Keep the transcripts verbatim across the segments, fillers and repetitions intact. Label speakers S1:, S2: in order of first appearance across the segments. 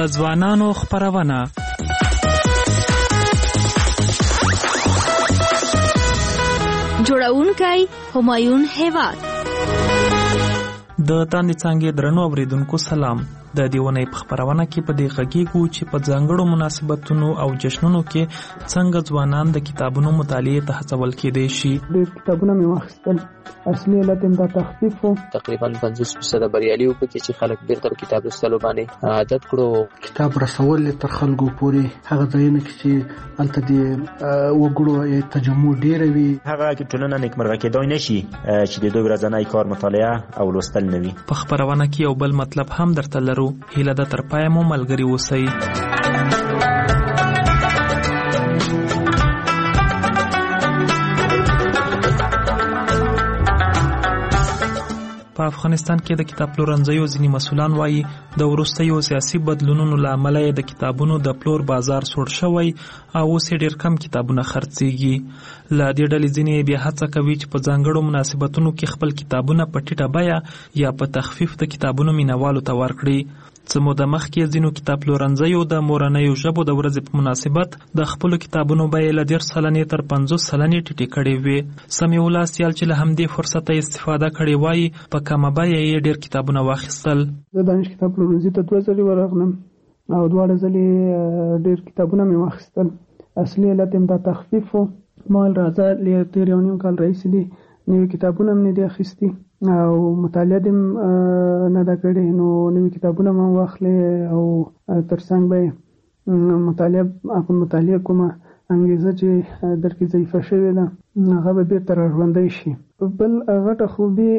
S1: ځوانانو خپرونه.
S2: جوړونکی همایون هیواد.
S1: د تاندې څانګې درنو اوریدونکو سلام. د دې ونې په خپرونه کې په دې غږیږو چې په ځانګړو مناسبتونو او جشنونو کې څنګه ځوانان د کتابونو مطالعې ته هڅول کېدای شي.
S3: ډېر کتابونه مې واخیستل. اصلي علت یې دا تخفیف و.
S4: تقریبا پنځوس فیصده بریالي وو پکې چې خلک بیرته کتاب لوستلو باندې عادت کړو.
S5: کتاب رسول تر خلکو پورې هغه ځایونه کې چې هلته د وګړو تجمع ډېره وي،
S6: هغه کې ټولنه نیکمرغه کېدای نه شي چې د دوی ورځنی کار مطالعه او لوستل نه وي.
S1: په خپرونه کې یو بل مطلب هم درته لرو. هیله ده تر پایه مو ملګري اوسئ. په افغانستان کې د کتاب پلورنځیو ځینې مسؤلان وایي د وروستیو سیاسي بدلونونو له امله د کتابونو د پلور بازار سوړ شوی او اوس ډېر کم کتابونه خرڅېږي. له دې ډلې ځینې بیا هڅه کوي چې په ځانګړو مناسبتونو کې خپل کتابونه په ټیټه بیه یا په تخفیف د کتابونو مینوالو ته ورکړي. څه موده مخکې ځینو کتاب پلورنځیو د مورنیو ژبو د ورځې په مناسبت د خپلو کتابونو بیې له دېرش سلنې تر پنځوس سلنې ټیټې کړې وې. سمیع الله سیال چې له همدې فرصته استفاده کړې وایي په کمه بیه یې ډېر کتابونه واخیستل.
S3: زه دانش کتاب پلورنځي ته دوه ځلې ورغلم او دواړه ځلې ډېر کتابونه مې واخیستل. اصلي علت یې دا تخفیف و. ما ویل راځه تېر یو نیم کال راهیسې دي نوي کتابونه مې دي اخیستي او مطالعه دې نه ده کړې، نو نوي کتابونه مې واخلې او تر څنګ به مطالعه مطالعه کومه انګیزه چې در کې ضعیفه شوې ده هغه به بېرته راژوندی شي. بل غټه خوبي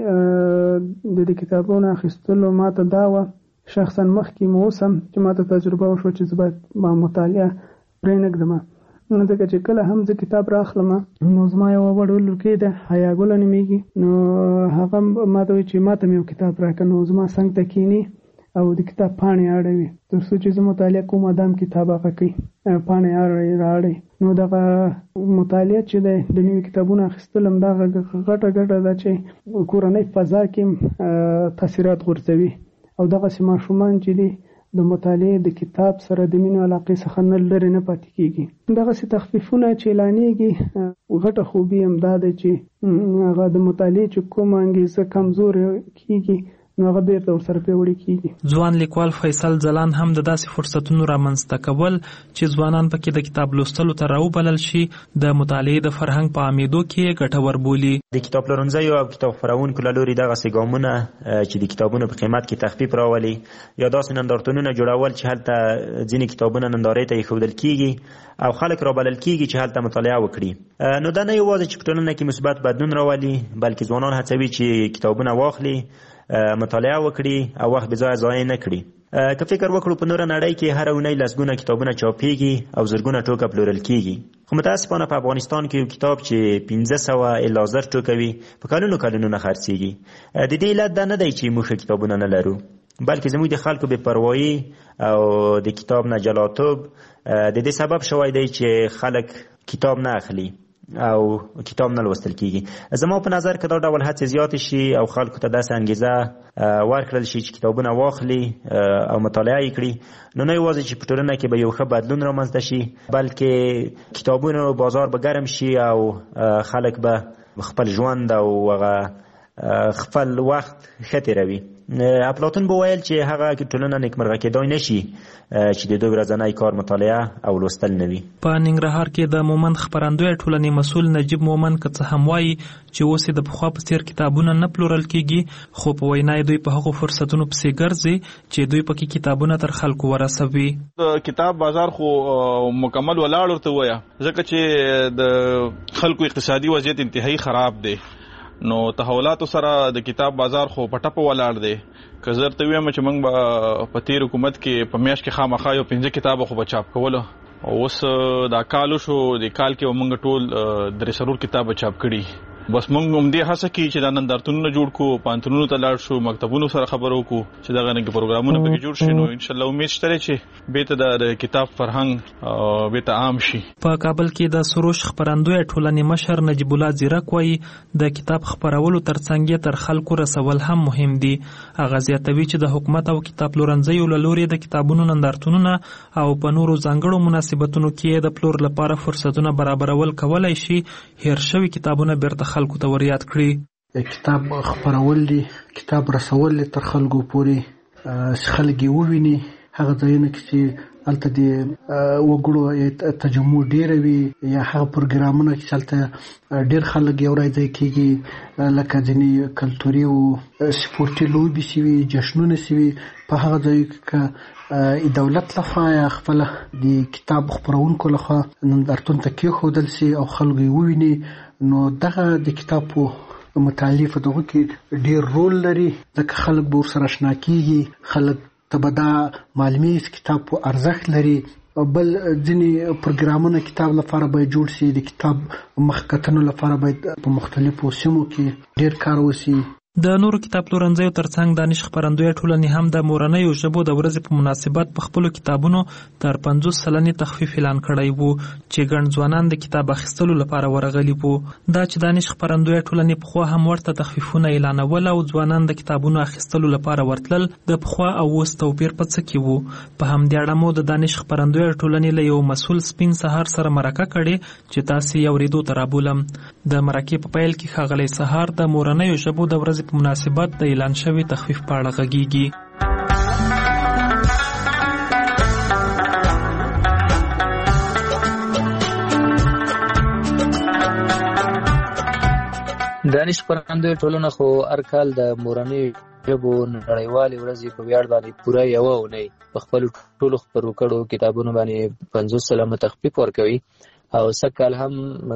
S3: د دې کتابونو اخیستلو ما ته دا وه شخصا مخکې مو اوسم چې ما ته تجربه وشوه چې زه باید مطالعه پرېنږدم، ځکه چې کله هم زه کتاب راخلم نو زما یوه وړ لورکۍ ده حیا ګله نومېږي، نو هغه ما ته وایي چې ما ته مې یو کتاب راکړه، نو زما څنګ ته کښېني او د کتاب پاڼې اړوي تر څو چې زه مطالعه کوم ادم کتاب هغه کوي پاڼې اړوي راړي. نو دغه مطالعه چې دی د نوي کتابونو اخیستل هم دغه غټه ګټه ده چې کورنۍ فضا کې تاثیرات غورځوي او دغسې ماشومان چې دي د مطالعې د کتاب سره د مینې علاقې څخه نه لرې نه پاتې کېږي. دغسې تخفیفونه چې اعلانېږي غټه خوبي هم دا دی چې هغه د مطالعې چې کومه انګیزه کمزورې کېږي نو هغه بیرته ورسره پیاوړې کېږي.
S1: ځوان لیکوال فیصل ځلان هم د داسې فرصتونو رامنځته کول چې ځوانان پکې د کتاب لوستلو ته راوبلل شي د مطالعې د فرهنګ په عامېدو کې ګټور بولي.
S6: د کتاب پلورنځیو او کتاب خپرونکو له لورې دغسې ګامونه چې د کتابونو په قیمت کې تخفیف راولي یا داسې نندارتونونه جوړول چې هلته ځینې کتابونه نندارې ته ایښودل کېږي او خلک رابلل کېږي چې هلته مطالعه وکړي، نو دا نه یوازې چې په ټولنه کې مثبت بدلون راولي بلکې ځوانان هڅوي چې کتابونه واخلي، مطالعه وکړي او وخت بې ځایه ضایع نه کړي. که فکر وکړو په نوره نړۍ کې هره اونۍ لسګونه کتابونه چاپېږي او زرګونه ټوکه پلورل کېږي، خو متاسفانه په افغانستان کې یو کتاب چې پنځه سوه الا زر ټوکه وي په کلونو کلونو نه خرڅېږي. د دې علت دا نه دی چې موږ کتابونه نه لرو بلکې زموږ د خلکو بې پروایي او د کتاب نه جلاتوب د دې سبب شوی دی چې خلک کتاب نه اخلي او کتاب نه لوستل کېږي. زما په نظر که دا ډول هڅې زیاتې شي او خلکو ته داسې انګیزه ورکړل شي چې کتابونه واخلي او مطالعه یې کړي، نو نه یوازې چې په ټولنه کې به یو ښه بدلون رامنځته شي بلکې کتابونو بازار به ګرم شي او خلک به خپل ژوند او هغه خپل وخت ښه تېروي. افلاطون به ویل چې هغه کې ټولنه نیکمرغه کېدای نه شي چې د دوی ورځنی کار مطالعه او لوستل نه وي.
S1: په ننګرهار کې د مومند خپرندوی ټولنې مسؤل نجیب مومند که څه هم وایي چې اوس د پخوا په څېر کتابونه نه پلورل کېږي، خو په وینا دوی په هغو فرصتونو پسې ګرځي چې دوی پکې کتابونه تر خلکو ورسوي.
S7: د کتاب بازار خو مکمل ولاړ ورته وایه ځکه چې د خلکو اقتصادي وضعیت انتهایی خراب دی، نو تحولاتو سره د کتاب بازار خو په ټپه ولاړ دی. که زه درته ووایم چې موږ به په تېر حکومت کې په میاشت کې خامخا یو پنځه کتابه خو به چاپ کولو، اوس دا کال وشو د کال کې به موږ ټول درې څلور کتابه چاپ کړي، بس موږ هم دې هڅه کوي چې دا نندارتونونه جوړ کو، پانتونونو ته لاړ شو، مکتبونو سره خبرو کو چې دغه نه پروګرامونه پکې جوړ شي. نو ان شاء الله امید شته چې به ته د کتاب فرهنګ او به ته عام شي.
S1: په کابل کې د سروش خبرندوی ټولنې مشر نجیب الله زیرک وایي د کتاب خبرولو ترڅنګ تر خلکو رسول هم مهم دي. هغه زیاتوي چې د حکومت او کتاب پلورنځیو له لوري د کتابونو نندارتونونه او په نورو ځانګړو مناسبتونو کې د پلور لپاره فرصتونه برابرول کولای شي هیر شوي کتابونه بیرته خلکو ته ور یاد کړي.
S5: کتاب خبرول دي، کتاب رسول تر خلکو پورې خلک یې وویني. هغه ځایونه چې هلته د وګړو تجمع ډېره وي یا هغه پروګرامونه چې هلته ډېر خلک یو ځای کېږي، لکه ځینې کلتوري او سپورټي لوبې شوي، جشنونه شوي، په هغه ځایو کې دولت لخوا یا خپل د کتاب خپرونکو لخوا نندارتون ته کېښودل شي او خلکو یې وویني. نو دغه د کتاب په مطالعې په دغه کې ډېر رول لري، ځکه خلک به ورسره اشنا کېږي، خلک ته به دا معلومي کتاب په ارزښت لري. بل ځینې پروګرامونه کتاب لپاره باید جوړ شي، د کتاب مخکتنو لپاره باید په مختلفو سیمو کې ډېر کار وشي.
S1: د نورو کتاب پلورنځیو ترڅنګ دانش خبرندوی ټولنې هم د مورنیو ژبو د ورځې په مناسبت په خپلو کتابونو تر پنځوس سلنې تخفیف اعلان کړی وو چې ګڼ ځوانان د کتاب اخیستلو لپاره ورغلي وو. دا چې دانش خبرندوی ټولنې پخوا هم ورته تخفیفونه اعلانول او ځوانان د کتابونو اخیستلو لپاره ورتلل، د پخوا او اوس توپیر په څه کې وو؟ په همدې اړه مو د دانش خبرندوی ټولنې له یو مسؤل سپین سهار سره مرکه کړې چې تاسې یې اورېدو ته رابولم. د مرکې په پیل کې ښاغلی سهار د مورنیو ژبو د ورځې په مناسبت د اعلان شوي تخفیف په اړه غږیږي.
S4: دانش خبرندوی ټولنه خو هر کال د مورنیو ژبو نړیوالې ورځې په ویاړ باندې پوره یوه اونۍ په خپلو ټولو خپرو کړو کتابونو باندې پنځوس سلنه تخفیف ورکوي او سږکال هم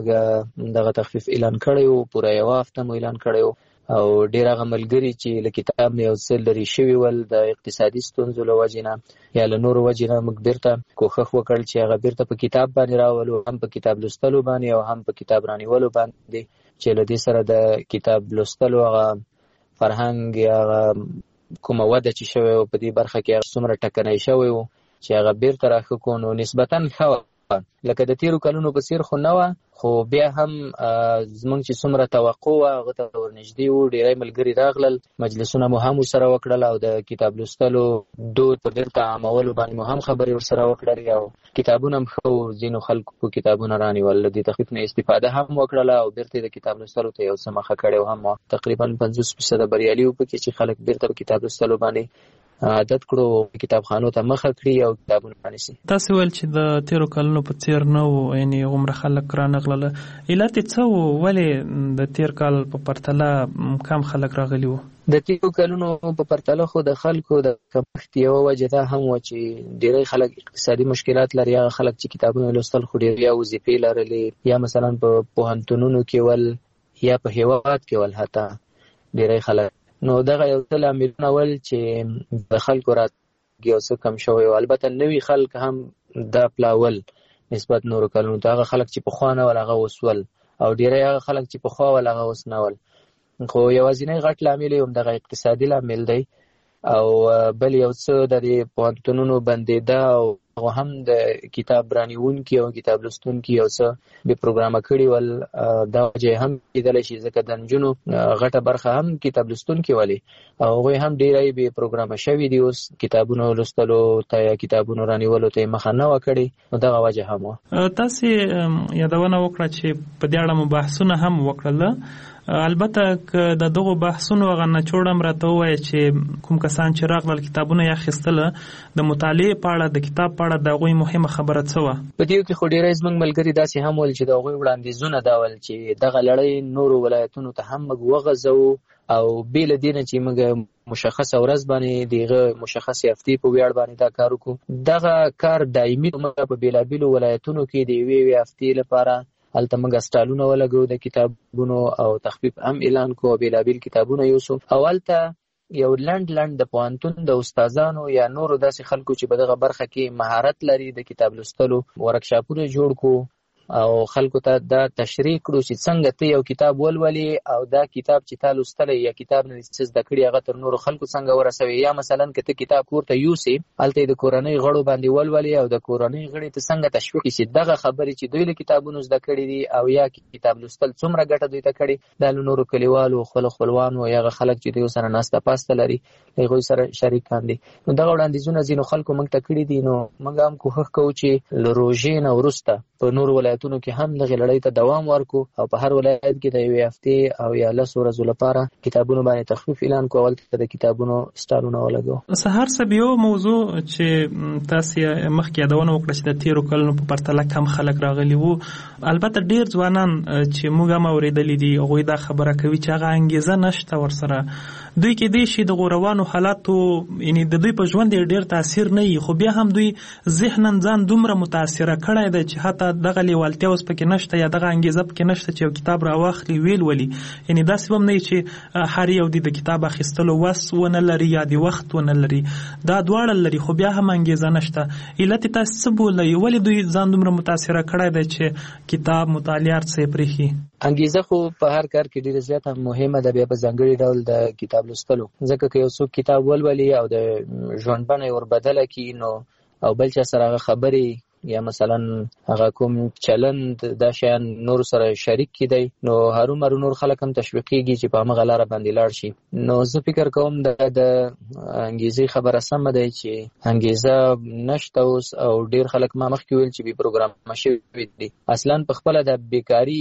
S4: موږ دغه تخفیف اعلان کړی و، پوره یوه هفته مو اعلان کړی و او ډېر هغه ملګري چې له کتاب نه یو څه لرې شوي ول د اقتصادي ستونزو له وجې نه یا له نورو وجې نه، موږ بیرته کوښښ وکړ چې هغه بیرته په کتاب باندې راولو، هم په کتاب لوستلو باندې او هم په کتاب رانیولو باندې، چې له دې سره د کتاب لوستلو هغه فرهنګ یا هغه کومه وده چې شوی و په دې برخه کې هغه څومره ټکنی شوی و چې هغه بیرته راښه کړو. نو نسبتا ښه لکه د تیرو کلونو په څیر خو نه وه، خو بیا هم زموږ چې څومره توقع وه هغه ته ورنږدې وو. ډېری ملګري راغلل، مجلسونه مو هم ورسره وکړل او د کتاب لوستلو دود په بیرته عامولو باندې مو هم خبرې ورسره وکړلې او کتابونه هم ښه وو. ځینو خلکو کتابونه رانیول، له دې تخفیف نه استفاده هم وکړله او بیرته د کتاب لوستلو ته یو څه مخه کړی هم. تقریبا پنځوس فیصده بریالي وو پکې چې خلک بیرته په کتاب لوستلو باندې عادت کړو، کتابخانو ته مخه کړي او کتابونه رانیسي.
S1: تاسې ویل چې د تیرو کلونو په څیر نه وو، یعنې هغومره خلک رانغلله. علت یې څه وو؟ ولې د تیر کال په پرتله کم خلک راغلي وو؟
S4: د تیرو کلونو په پرتله خو د خلکو د کمښت یوه وجه دا هم وه چې ډېری خلک اقتصادي مشکلات لري. هغه خلک چې کتابونه لوستل خو ډېر یا وظیفې لرلې یا مثلا په پوهنتونونو کې ول یا په هېواد کې ول، حتی ډېری خلک. نو دغه یو څه لاملونه ول چې د خلکو راتګ یو څه کم شوی و. البته نوي خلک هم دا پلاول نسبت نورو کلونو ته. هغه خلک چې پخوا نه ول هغه اوس ول او ډېری هغه خلک چې پخوا ول هغه اوس نه ول. خو یوازینی غټ لامل یې هم دغه اقتصادي لامل دی او بل یو څه د دې پوهنتونونو بندېده او هغه هم د کتاب رانیونکي او کتاب لوستونکي یو څه بې پروګرامه کړي ول. دا وجه هم کېدلی شي ځکه د نجونو غټه برخه هم کتاب لوستونکي ولي او هغوی هم ډېری بې پروګرامه شوي دي. اوس کتابونو لوستلو ته یا کتابونو رانیولو ته یې مخه نه وه کړې، نو دغه وجه هم وه.
S1: تاسې یادونه وکړه چې په دې اړه مو بحثونه هم وکړله. البته که د دغو بحثونو هغه نچوړ هم راته ووایه چې کوم کسان چې راغلل کتابونه یې اخیستله، د مطالعې په اړه د کتاب په اړه د هغوی مهمه خبره څه وه؟
S4: په دې کې خو ډېری زموږ ملګري داسې هم ول چې د هغوی وړاندیزونه دا ول چې دغه لړۍ نورو ولایتونو ته هم موږ وغځوو او بې له دې نه چې موږ مشخصه ورځ باندې د هغه مشخصې هفتې په ویاړ باندې دا کار وکړو. دغه کار دایمي موږ په بېلابېلو ولایتونو کې د یوې یوې هفتې لپاره هلته موږ سټالونه ولګو د کتابونو او تخفیف هم اعلان کو او بېلابېل کتابونه یوسو او هلته یو لنډ لنډ د پوهنتون د استادانو یا نورو داسې خلکو چې په دغه برخه کې مهارت لري د کتاب لوستلو ورکشاپونه جوړ کو او خلکو ته دا تشریح کړو چې څنګه ته یو کتاب ولولي او دا کتاب چې تا لوستلی یا کتاب نه څه زده کړي هغه تر نورو خلکو څنګه ورسوي. یا مثلا که ته کتاب کور ته یوسې هلته د کورنۍ غړو باندې ولولي او د کورنۍ غړي ته څنګه تشویق شي دغه خبرې چې دوی له کتابونو زده کړي دي او یا کتاب لوستل څومره ګټه دوی ته کړي دا له نورو کلیوالو خپلو خپلوانو یا هغه خلک چې دوی سره ناسته پاسته لري له هغوی سره شریکان دي. نو دغه وړاندیزونه ځینو خلکو موږ ته کړي دي. نو موږ هم کوښښ کوو چې له روژې نه وروسته په نورو ولایتونو کې هم دغه لړۍ ته دوام ورکو او په هر ولایت کې د یوې هفتې او یا لسو ورځو لپاره کتابونو باندې تخفیف اعلان کړو. هلته د کتابونو سټالونه ولګوو.
S1: سهار صاحب یو موضوع چې تاسو یې مخکې یادونه وکړه چې د تیرو کلونو په پرتله کم خلک راغلي وو. البته ډیر ځوانان چې موږ هم اورېدلي دي هغوی دا خبره کوي چې هغه انګیزه نشته ورسره. دوی کې دی شي د غوروانو حالاتو یعنی د دوی په ژوند ډیر تاثیر نه وي خو بیا هم دوی ذهناً ځان دومره متاثره کړی دی چې حتی دغه لیوالتیا اوس پکې نشته یا دغه انګیزه پکې نشته چې یو کتاب راواخلي ویل ولي. یعنی داسې به هم نه وي چې هر یو دی د کتاب اخیستلو وس ونه لري یا د وخت ونه لري. دا دواړه لري خو بیا هم انګیزه نشته. علت یې تاسو څه بولئ ولې دوی ځان دومره متاثره کړی دی چې کتاب مطالعه هر څه یې پرېښي؟
S4: انګیزه خو په هر کار کې ډیره زیاته مهمه ده بیا په ځانګړي ډول د کتاب لوستلو. ځکه که یو څوک کتاب ولولي او د ژوند بڼه یې وربدله کړي نو او بل چا سره هغه خبرې یا مثلا هغه کوم چلند دا شیان نور سره شریک کیدی نو هرومرو نور خلک هم تشویقیږي چې په هغه لاره باندې لاړ شي. نو زه فکر کوم د انګیزې خبره سمه ده چې انګیزه نشته اوس او ډیر خلک ما مخکې ویل چې بي پروګرام شوي دي. اصلا په خپله د بیکاري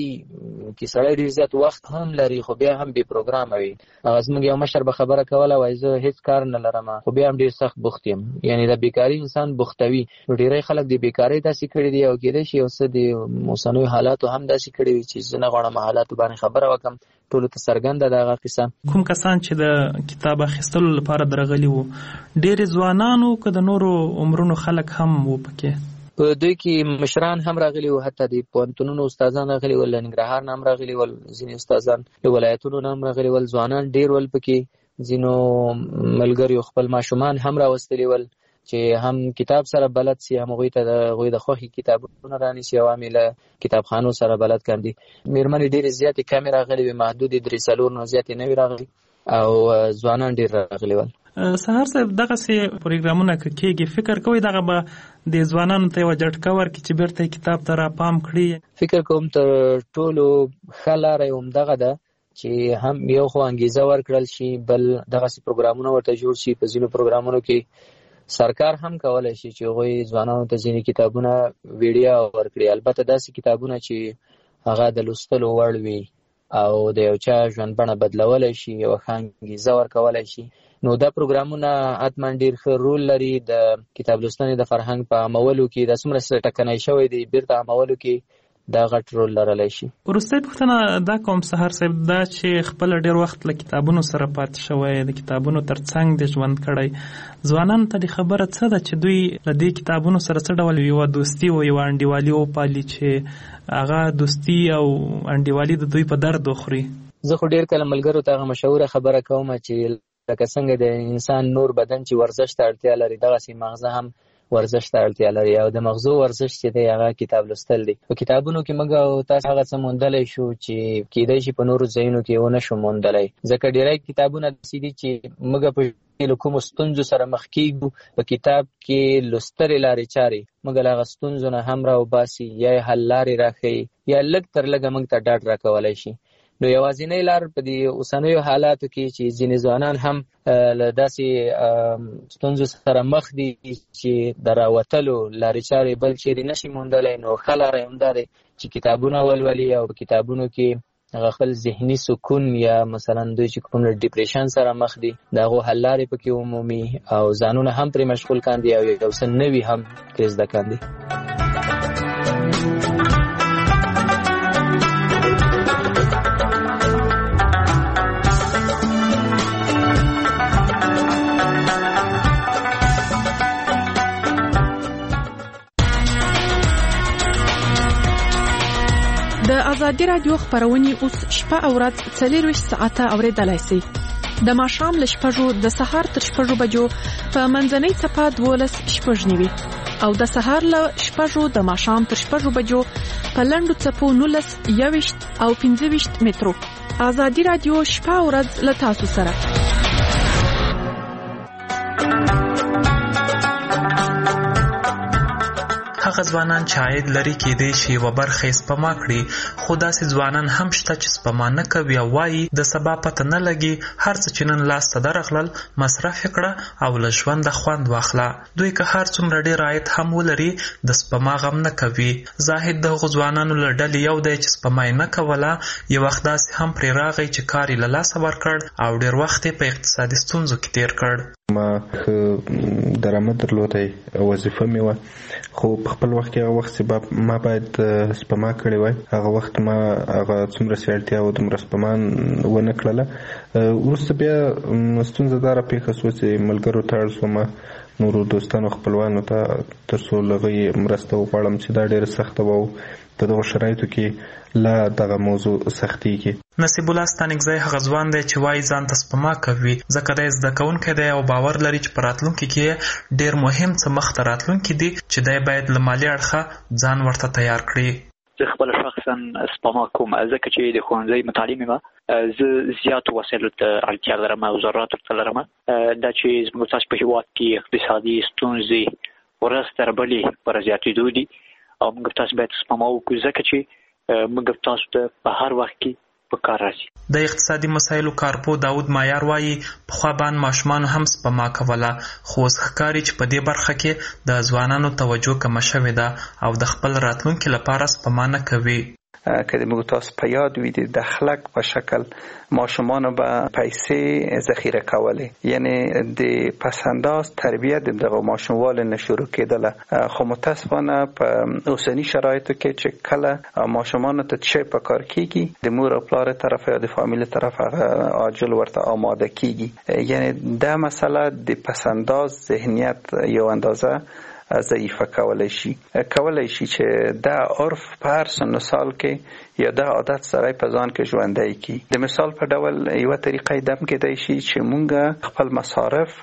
S4: کې سړی ډیر زیات وخت هم لري خو بیا هم بي پروګرام وي. هغه زموږ یو مشر به خبره کوله وایي زه هیڅ کار نه لرم خو بیا هم ډیر سخت بوخت یم. یعنی د بیکاري انسان بوختوي. نو ډیری خلک د بیکاري داسې کړي دي او کېدای شي یو څه د اوسنیو حالاتو هم داسې کړي وي چې زه نه غواړم حالاتو باندې خبره وکړم. ټولو ته څرګنده ده هغه قصه.
S1: کوم کسان چې د کتاب اخیستلو لپاره درغلي وو ډېرې ځوانان وو که د نورو عمرونو خلک هم وو پکې؟
S4: په دوی کې مشران هم راغلي وو، حتی د پوهنتونونو استادان راغلي ول، ننګرهار نه هم راغلي ول، ځینې استادان له ولایتونو نه هم راغلي ول، ځوانان ډېر ول پکې. ځینو ملګریو خپل ماشومان هم راوستلي ول چې هم کتاب سره بلد سي، هم هغوی ته د هغوی د خوښې کتابونه رانیسي او هم یې له کتابخانو سره بلد کاندي. مېرمنې ډېرې زیاتې کمې راغلي وې، محدودې درې څلور نه زیاتې نه وې راغلي او ځوانان ډېر راغلي ول.
S1: سهار صاحب دغسې پروګرامونه که کېږي فکر کوئ دغه به د ځوانانو ته یوه جټکه ورکړي چې بېرته یې کتاب ته راپام کړي؟
S4: فکر کوم تر ټولو ښه لاره یې همدغه ده چې هم یو خو انګیزه ورکړل شي، بل دغسې پروګرامونه ورته جوړ شي. په ځینو پروګرامونو کې سرکار هم کولای شي چې هغوی ځوانانو ته ځینې کتابونه ویډیا ورکړي، البته داسې کتابونه چې هغه د لوستلو وړ وي او د یو چا ژوند بڼه بدلولی شي، یوه ښه انګیزه ورکولی شي. نو دا پروګرامونه حتما ډېر ښه رول لري د کتاب لوستنې د فرهنګ په عامولو کې. دا څومره ټکنی شوی دی بیرته عامولو کې دا غټ رول لرلی شي.
S1: وروستۍ پوښتنه دا کوم سهار صاحب دا چې خپله ډېر وخت له کتابونو سره پاتې شوی، د کتابونو تر څنګ د ژوند کړی، ځوانانو ته د خبره څه ده چې دوی له دې کتابونو سره څه ډول یوه دوستي او یوه انډیوالي وپالي چې هغه دوستي او انډیوالي د دوی په درد وخوري؟
S4: زه خو ډېر کله ملګرو ته هغه مشهوره خبره کوم چې لکه څنګه د انسان نور بدن چې ورزش ته اړتیا لري دغسې مغزه هم ورزش ته اړتیا لري او د مغزو ورزش چې دی هغه کتاب لوستل دی. په کتابونو کې موږ او تاسو هغه څه موندلی شو چې کېدای شي په نورو ځایونو کې ونه شو موندلی، ځکه ډېری کتابونه داسې دي چې موږ په له کومو ستونزو سره مخ کېږو په کتاب کې لوستلې لارې چارې موږ له هغه ستونزو نه هم راوباسي یا یې حل لارې راښیي یا لږ تر لږه موږ ته ډاډ راکولی شي. نو یوازینۍ لار په دې اوسنیو حالاتو کې چې ځینې ځوانان هم له داسې ستونزو سره مخ دي چې د راوتلو لارې چارې بل چیرې نشي موندلی، نو ښه لاره یې همدا دی چې کتابونه ولولي او په کتابونو کې هغه خپل ذهني سکون یا مثلا دوی چې کوم ډیپریشن سره مخ دي د هغو حل لارې پکې ومومي او ځانونه هم پرې مشغول کاندي او یو څه نوي هم ترې زده کاندي.
S8: د ازادي راډیو خبرونه اوس شپه او ورځ څلور ساعته اوریدلای شئ. د ماښام له شپږو د سهار تر شپږو بجو په منځنۍ څپه دولس شپږ نیوي او د سهار له شپږو د ماښام تر شپږو بجو په لنډو څپو نولس یوویشت او پنځه ویشت مترو. ازادي راډیو شپه او ورځ له تاسو سره.
S1: هغه ځوانان چې عاید لري کېدای شي یوه برخه یې سپما کړي، خو داسې ځوانان هم شته چې سپما نه کوي او وایي د سبا پته نه لګي، هر څه چې نن لاس ته درغلل مصرف یې کړه او له ژونده خوند واخله. دوی که هر څومره ډېر عاید هم ولري د سپما غم نه کوي. زاهد د هغو ځوانانو له ډلې یو دی چې سپما یې نه کوله، یو وخت داسې هم پرې راغی چې کار یې له لاسه ورکړ او ډېر وخت یې په اقتصادي ستونزو کې تېر کړ.
S9: ما ښه درآمد درلودی، وظیفه مې وه، خو په خپل وخت کې هغه وخت چې ما باید سپما کړې وای، هغه وخت ما هغه څومره چې اړتیا وه دومره سپما ونه کړله. وروسته بیا ستونزه دا راپېښه شوه چې ملګرو ته اړ شوم، نورو دوستانو خپلوانو ته، تر څو له هغوی مرسته وغواړم چې دا ډېره سخته وه او په دغو شرایطو کې لا دغه موضوع سختېږي.
S1: نصیب الله ستانکزی هغه ځوان دی چې وایي ځان ته سپما کوي، ځکه دی زده کوونکی دی او باور لري چې په راتلونکي کې ډېر مهم څه مخته راتلونکي دي چې دی باید له مالي اړخه ځان ورته تیار کړي.
S10: زه خپله شخصا سپما کوم، ځکه چې د ښوونځي متعلم یم، زه زیاتو وسایلو ته اړتیا لرم او ضروراتو ته لرم. دا چې زموږ تاسو په هېواد کې اقتصادي ستونزې ورځ تر بلې پر زیاتېدو دي او موږ تاسو باید سپما وکړو، ځکه چې موږ تاسو ته په هر وخت کې په کار راځي.
S1: د اقتصادي مسایلو کارپو داود مایار وایي پخوا باندې ماشومانو هم سپما کوله، خو اوس ښکاري چې په دې برخه کې د ځوانانو توجه کمه شوې ده او د خپل راتلونکي لپاره سپما نه کوي.
S11: که د موږ تاسو په یاد وي د دخلک په شکل ماشومانو به پیسې ذخیره کولې، یعنی د پسنداز تربیت د دغه ماشوموالو نه شروع کېدله. خو متاسفانه په اوسني شرایطو کې چې کله ماشومانو ته څه په کار کېږي، د مور او پلار طرف یا د فامیل طرف هغه عاجل ورته آماده کېږي. یعنی دا مسله د پسنداز ذهنیت یو اندازه ضعیفه کولای شي کولای شي چې دا عرف په هر سن سال کې یا دا عادت سره په ځان کې ژوندی کی. د مثال په ډول یو طریقه دم کېدای شي چې مونږ خپل مصارف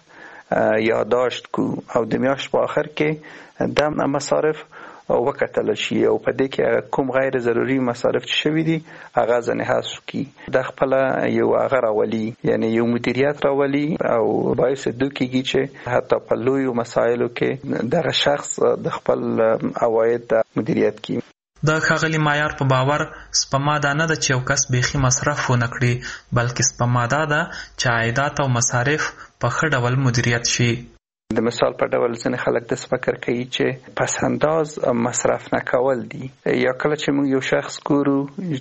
S11: یادداشت کو او د میاشت په آخر کې دا مصارف وکتل شي او په دې کې کوم غیر ضروري مصارف چې شوي دي هغه ځنې حذف کی. د خپل یو هغه راولي، یعنی یو مدیریت راولي او باعث دو کېږي چې حتی په لویو مسایلو کې دغه شخص د خپل عواید مدیریت کی.
S1: د ښاغلي معیار په باور سپما دا نه ده چې یو کس بیخي مصرف ونه کړي، بلکې سپما دا ده چې عایدات او مصارف په ښه ډول مدیریت شي.
S11: د مثال په ډول ځینې خلک داسې فکر کوي چې پس انداز مصرف نه کول دي، یا کله چې موږ یو شخص ګورو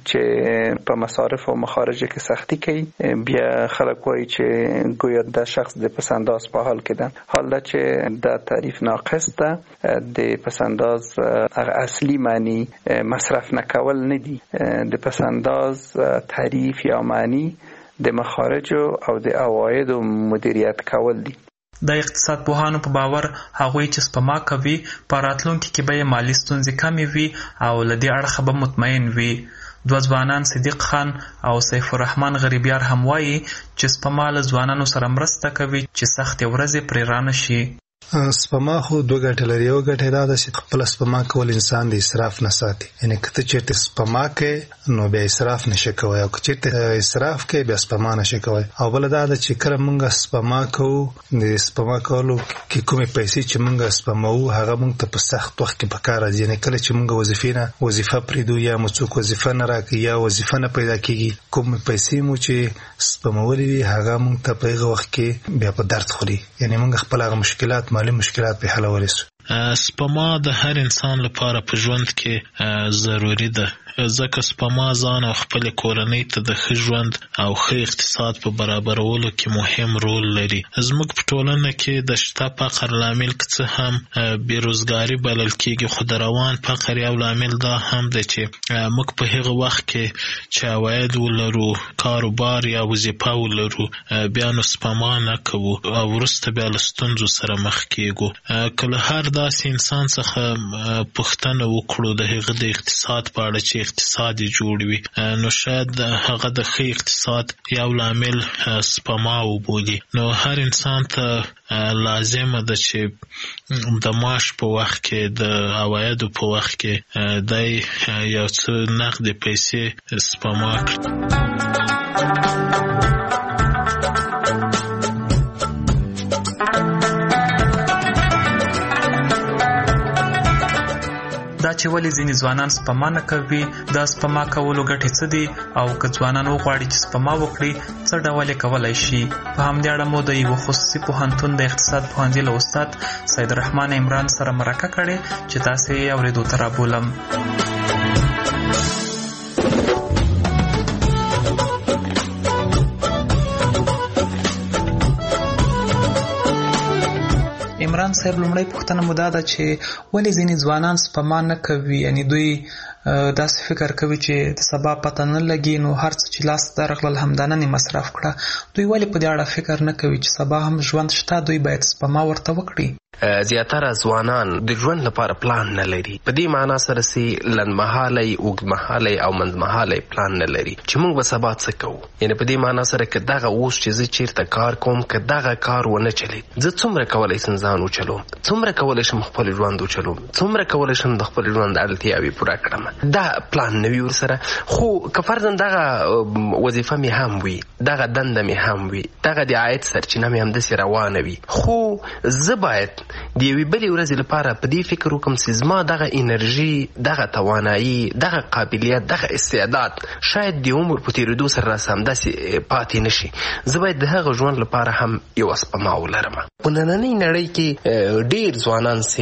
S11: چې په مصارف او مخارجو کې سختی کوي، بیا خلک وایي چې گویا دا شخص د پس انداز په حال کې ده. حال دا چې دا تعریف ناقص ده. د پس انداز اصلي معنی مصرف نه کول نه دي. د پس انداز تعریف یا معنی د مخارجو او د عوایدو مدیریت کول دي.
S1: د اقتصاد پوهانو په باور هغوی چې سپما کوي په راتلونکي کې به یې مالي ستونزې کمې وي او له دې اړخه به مطمئن وي. دوه ځوانان صدیق خان او سیف الرحمن غریبیار هم وایي چې سپما له ځوانانو سره مرسته کوي چې سختې ورځې پرې رانه شي.
S12: سپما خو دوه ګټې لري. یو ګټه دا ده چې خپل سپما کول انسان د اسراف نه ساتي، یعنی که ته چېرته سپما کوې نو بیا اسراف نشي کوی، او که چېرته اسراف کوې بیا سپما نشي کوی. او بله دا ده چې کله موږ سپما کوو، د سپما کولو کې کومې پیسې چې موږ سپموو هغه موږ ته په سخت وخت کې په کار راځي. یعنی کله چې موږ وظیفې نه وظیفه پرېږدو یا مو څوک وظیفه نه راکوي یا وظیفه نه پیدا کېږي، کومې پیسې مو چې سپمولې وي هغه موږ ته په هغه وخت کې بیا په درد خوري. یعنی موږ خپل هغه مشکلات مالي مشکلات په حلولی سو.
S13: سپما د هر انسان لپاره په ژوند کې ضروری ده، ځکه سپما ځان او خپل کورنۍ ته د ښه ژوند او ښه اقتصاد په برابرولو کې مهم رول لري. زموږ په ټولنه کې د شته فقر لامل که څه هم بېروزګاري بلل کېږي، خو د روان فقر یو لامل دا هم ده چې موږ په هغه وخت کې چې عواید ولرو، کاروبار یا وظیفه ولرو، بیا نو سپما نه کوو او وروسته بیا له ستونزو سره مخ کېږو. که له هر داسې انسان څخه پوښتنه وکړو د هغه د اقتصاد په اړه چې اقتصاد یې جوړ وي، نو شاید هغه د ښه اقتصاد یو لامل سپما وبولي. نو هر انسان ته لازمه ده چې د معاش په وخت کې د عوایدو په وخت کې دی یو څه نقدې پیسې سپما کړي.
S1: دا چې ولې ځینې ځوانان سپما نه کوي، دا سپما کولو ګټې څه دي، او که ځوانان وغواړي چې سپما وکړي څه ډول یې کولی شي. په همدې اړه مو د یوه خصوصي پوهنتون د اقتصاد پوهنځي له استاد سید الرحمن عمران سره مرکه کړې چې تاسې یې اورېدو ته رابولم. عمران صاحب، لومړی پوښتنه مو دا ده چې ولې ځینې ځوانان سپما نه کوي، یعنی دوی داسې فکر کوي چې د سبا پته نه لګي، نو هر څه چې لاس ته راغلل همدا نن یې مصرف کړه. دوی ولې په دې اړه فکر نه کوي چې سبا هم ژوند شته، دوی باید سپما ورته وکړي؟
S14: زیاتره ځوانان د ژوند لپاره پلان نه لري. په دې معنا سره چې لنډمهالی، اوږدمهالی او منځمهالی پلان نه لري چې موږ به سبا څه کوو. یعنې په دې معنا سره که دغه اوس چې زه چیرته کار کوم، که دغه کار ونه چلید، زه څومره کولی شم ځان وچلوم، څومره کولی شم خپل ژوند وچلوم، څومره کولی شم د خپل ژوند اړتیاوې پوره کړم. دا پلان نه وي ورسره. خو که فرضاً دغه وظیفه مې هم وي، دغه دنده مې هم وي، دغه د عاید سرچینه مې همداسې روانه وي، خو زه باید د یوې بلې ورځې لپاره په دې فکر وکړم چې زما دغه انرژي، دغه توانایي، دغه قابلیت، دغه استعداد شاید د عمر په تېرېدو سره راسه همداسې پاتې نه شي. زه باید د هغه ژوند لپاره هم یوه سپما ولرم. په نننۍ نړۍ کې ډېر ځوانان چې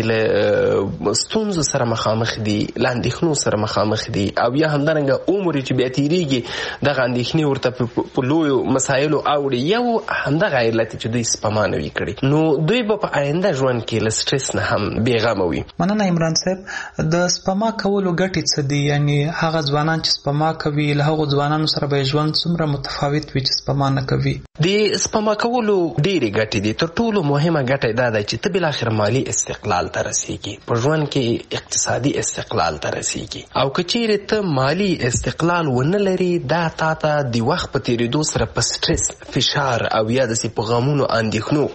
S14: له ستونزو سره مخامخ دي، له اندېښنو سره مخامخ دي، او یا همدارنګه عمر چې بیا تېرېږي دغه اندېښنې ورته په لویو مسایلو اوړي. یو همدغه علت چې دوی سپما نه وي کړې، نو دوی به په آینده ژوند کې له سټرس نه هم بېغمه وي.
S1: مننه عمران صاحب. د سپما کولو ګټې څه دي؟ یعنی هغه ځوانان چې سپما کوي له هغو ځوانانو سره به ژوند څومره متفاوت وي چې سپما نه کوي؟
S14: د سپما کولو ډېرې ګټې دي. تر ټولو مهمه ګټه دا ده چې ته بالاخره مالي استقلال ته رسېږي، په ژوند کې اقتصادي استقلال ته رسېږي. او که چیرې ته مالي استقلال ونه لري، دا تا ته د وخت په تېرېدو سره په سټرس، فشار او یا داسې په غمونو اندېښنو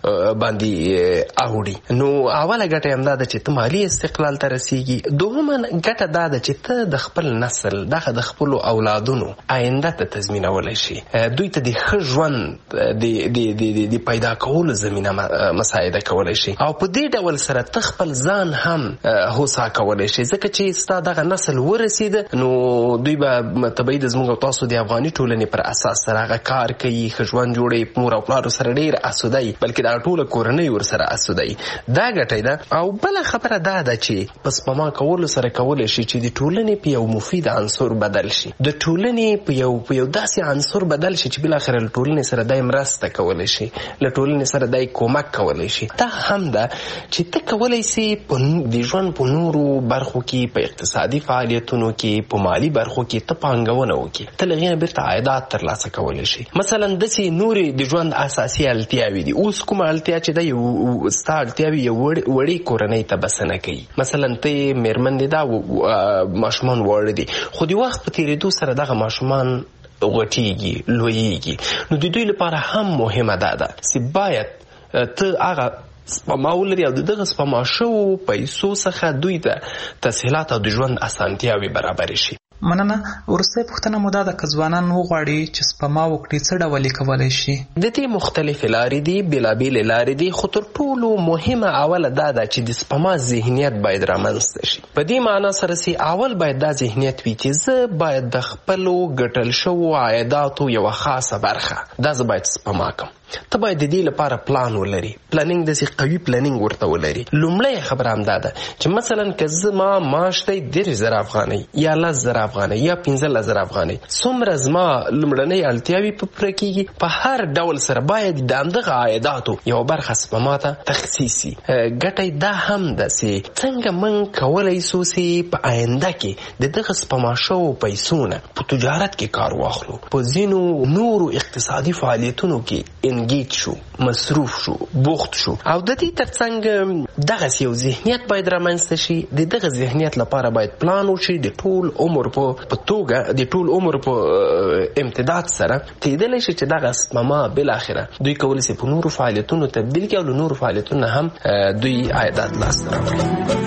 S14: باندې اوړي. نو اوله ګټه همدا ده چې ته مالي استقلال ته رسېږي. دوهمه ګټه دا ده چې ته د خپل نسل، دغه د خپلو اولادونو آینده ته تضمینولی شي، دوی ته د ښه ژوند د پیدا کولو زمینه مساعده کولی شي. او په دې ډول سره ته خپل ځان هم هوسا کولی شي، ځکه چې ستا دغه نسل ورسېده، نو دوی به طبیعي د زموږ او تاسو د افغاني ټولنې پر اساس سره هغه کار کوي، ښه ژوند جوړوي، مور او پلارو سره ډېر اسوده وي، بلکې دا ټوله کورنۍ ورسره اسوده وي. دا ګټه ده. او بله خبره دا ده چې په سپما کولو سره کولی شي چې د ټولنې په یو مفید عنصر بدل شي، د ټولنې په یو په یو داسې عنصر بدل شي چې بالاخره له ټولنې سره دای مرسته کولی شي، له ټولنې سره دای کومک کولی شي. دا هم ده چې ته کولی شي د ژوند په نورو برخو کې، په اقتصادي فعالیتونو کې، په مالي برخو کې ته پانګونه وکړي، ته له هغې نه بیرته عایدات ترلاسه کولی شي. مثلا داسې نورې د ژوند اساسي اړتیاوې دي. اوس کومه اړتیا چې ده یو ستا اړتیاوې یو وړې کورنۍ ته بسنه کوي. مثلا ته مېرمن دې دا ماشومان واړه دي، خو د وخت په تېرېدو سره دغه ماشومان غټېږي، لویېږي. نو د دوی لپاره هم مهمه دا ده چې باید ته هغه سپما ولري او د دغه سپما شوو پیسو څخه دوی ته تسهیلات او د ژوند اسانتیاوې برابرې شي.
S1: مننه. وروستۍ پوښتنه مو دا ده که ځوانان وغواړي چې سپما وکړي څه ډول یې کولی شي؟
S14: د دې مختلفې لارې دي، بېلابېلې لارې دي، خو تر ټولو مهمه اوله دا ده چې د سپما ذهنیت باید رامنځته شي. په دې معنا سره چې اول باید دا ذهنیت وي چې زه باید د خپلو ګټل شوو عایداتو یوه خاصه برخه دا زه باید سپما کړم. ته باید د دې لپاره پلان ولري، پلانینګ داسې قوي پلانینګ ورته ولري. لومړی خبره همدا ده چې مثلا که زما معاش دی دېرش زره افغانۍ یا لس زره افغانۍ یا پنځلس زره افغانۍ، څومره زما لومړنۍ اړتیاوې په پوره کېږي، په هر ډول سره باید د همدغه عایداتو یوه برخه سپما ته تخصیص شي. ګټه دا هم ده چې څنګه موږ کولی شو چې په آینده کې د دغه سپما شوو پیسو نه په تجارت کې کار واخلو، په ځینو نورو اقتصادي فعالیتونو کې انګیج شو، مصروف شو، بوخت شو. او د دې ترڅنګ دغه یو ذهنیت باید رامنځته شي. د دغه ذهنیت لپاره باید پلان وشي د ټول عمر په توګه، د ټول عمر په امتداد سره کېدلی شي چې دغه سپما بالاخره دوی کولی شي په نورو فعالیتونو تبدیل کړي او له نورو فعالیتونو هم دوی عایدات لاسته راوړي.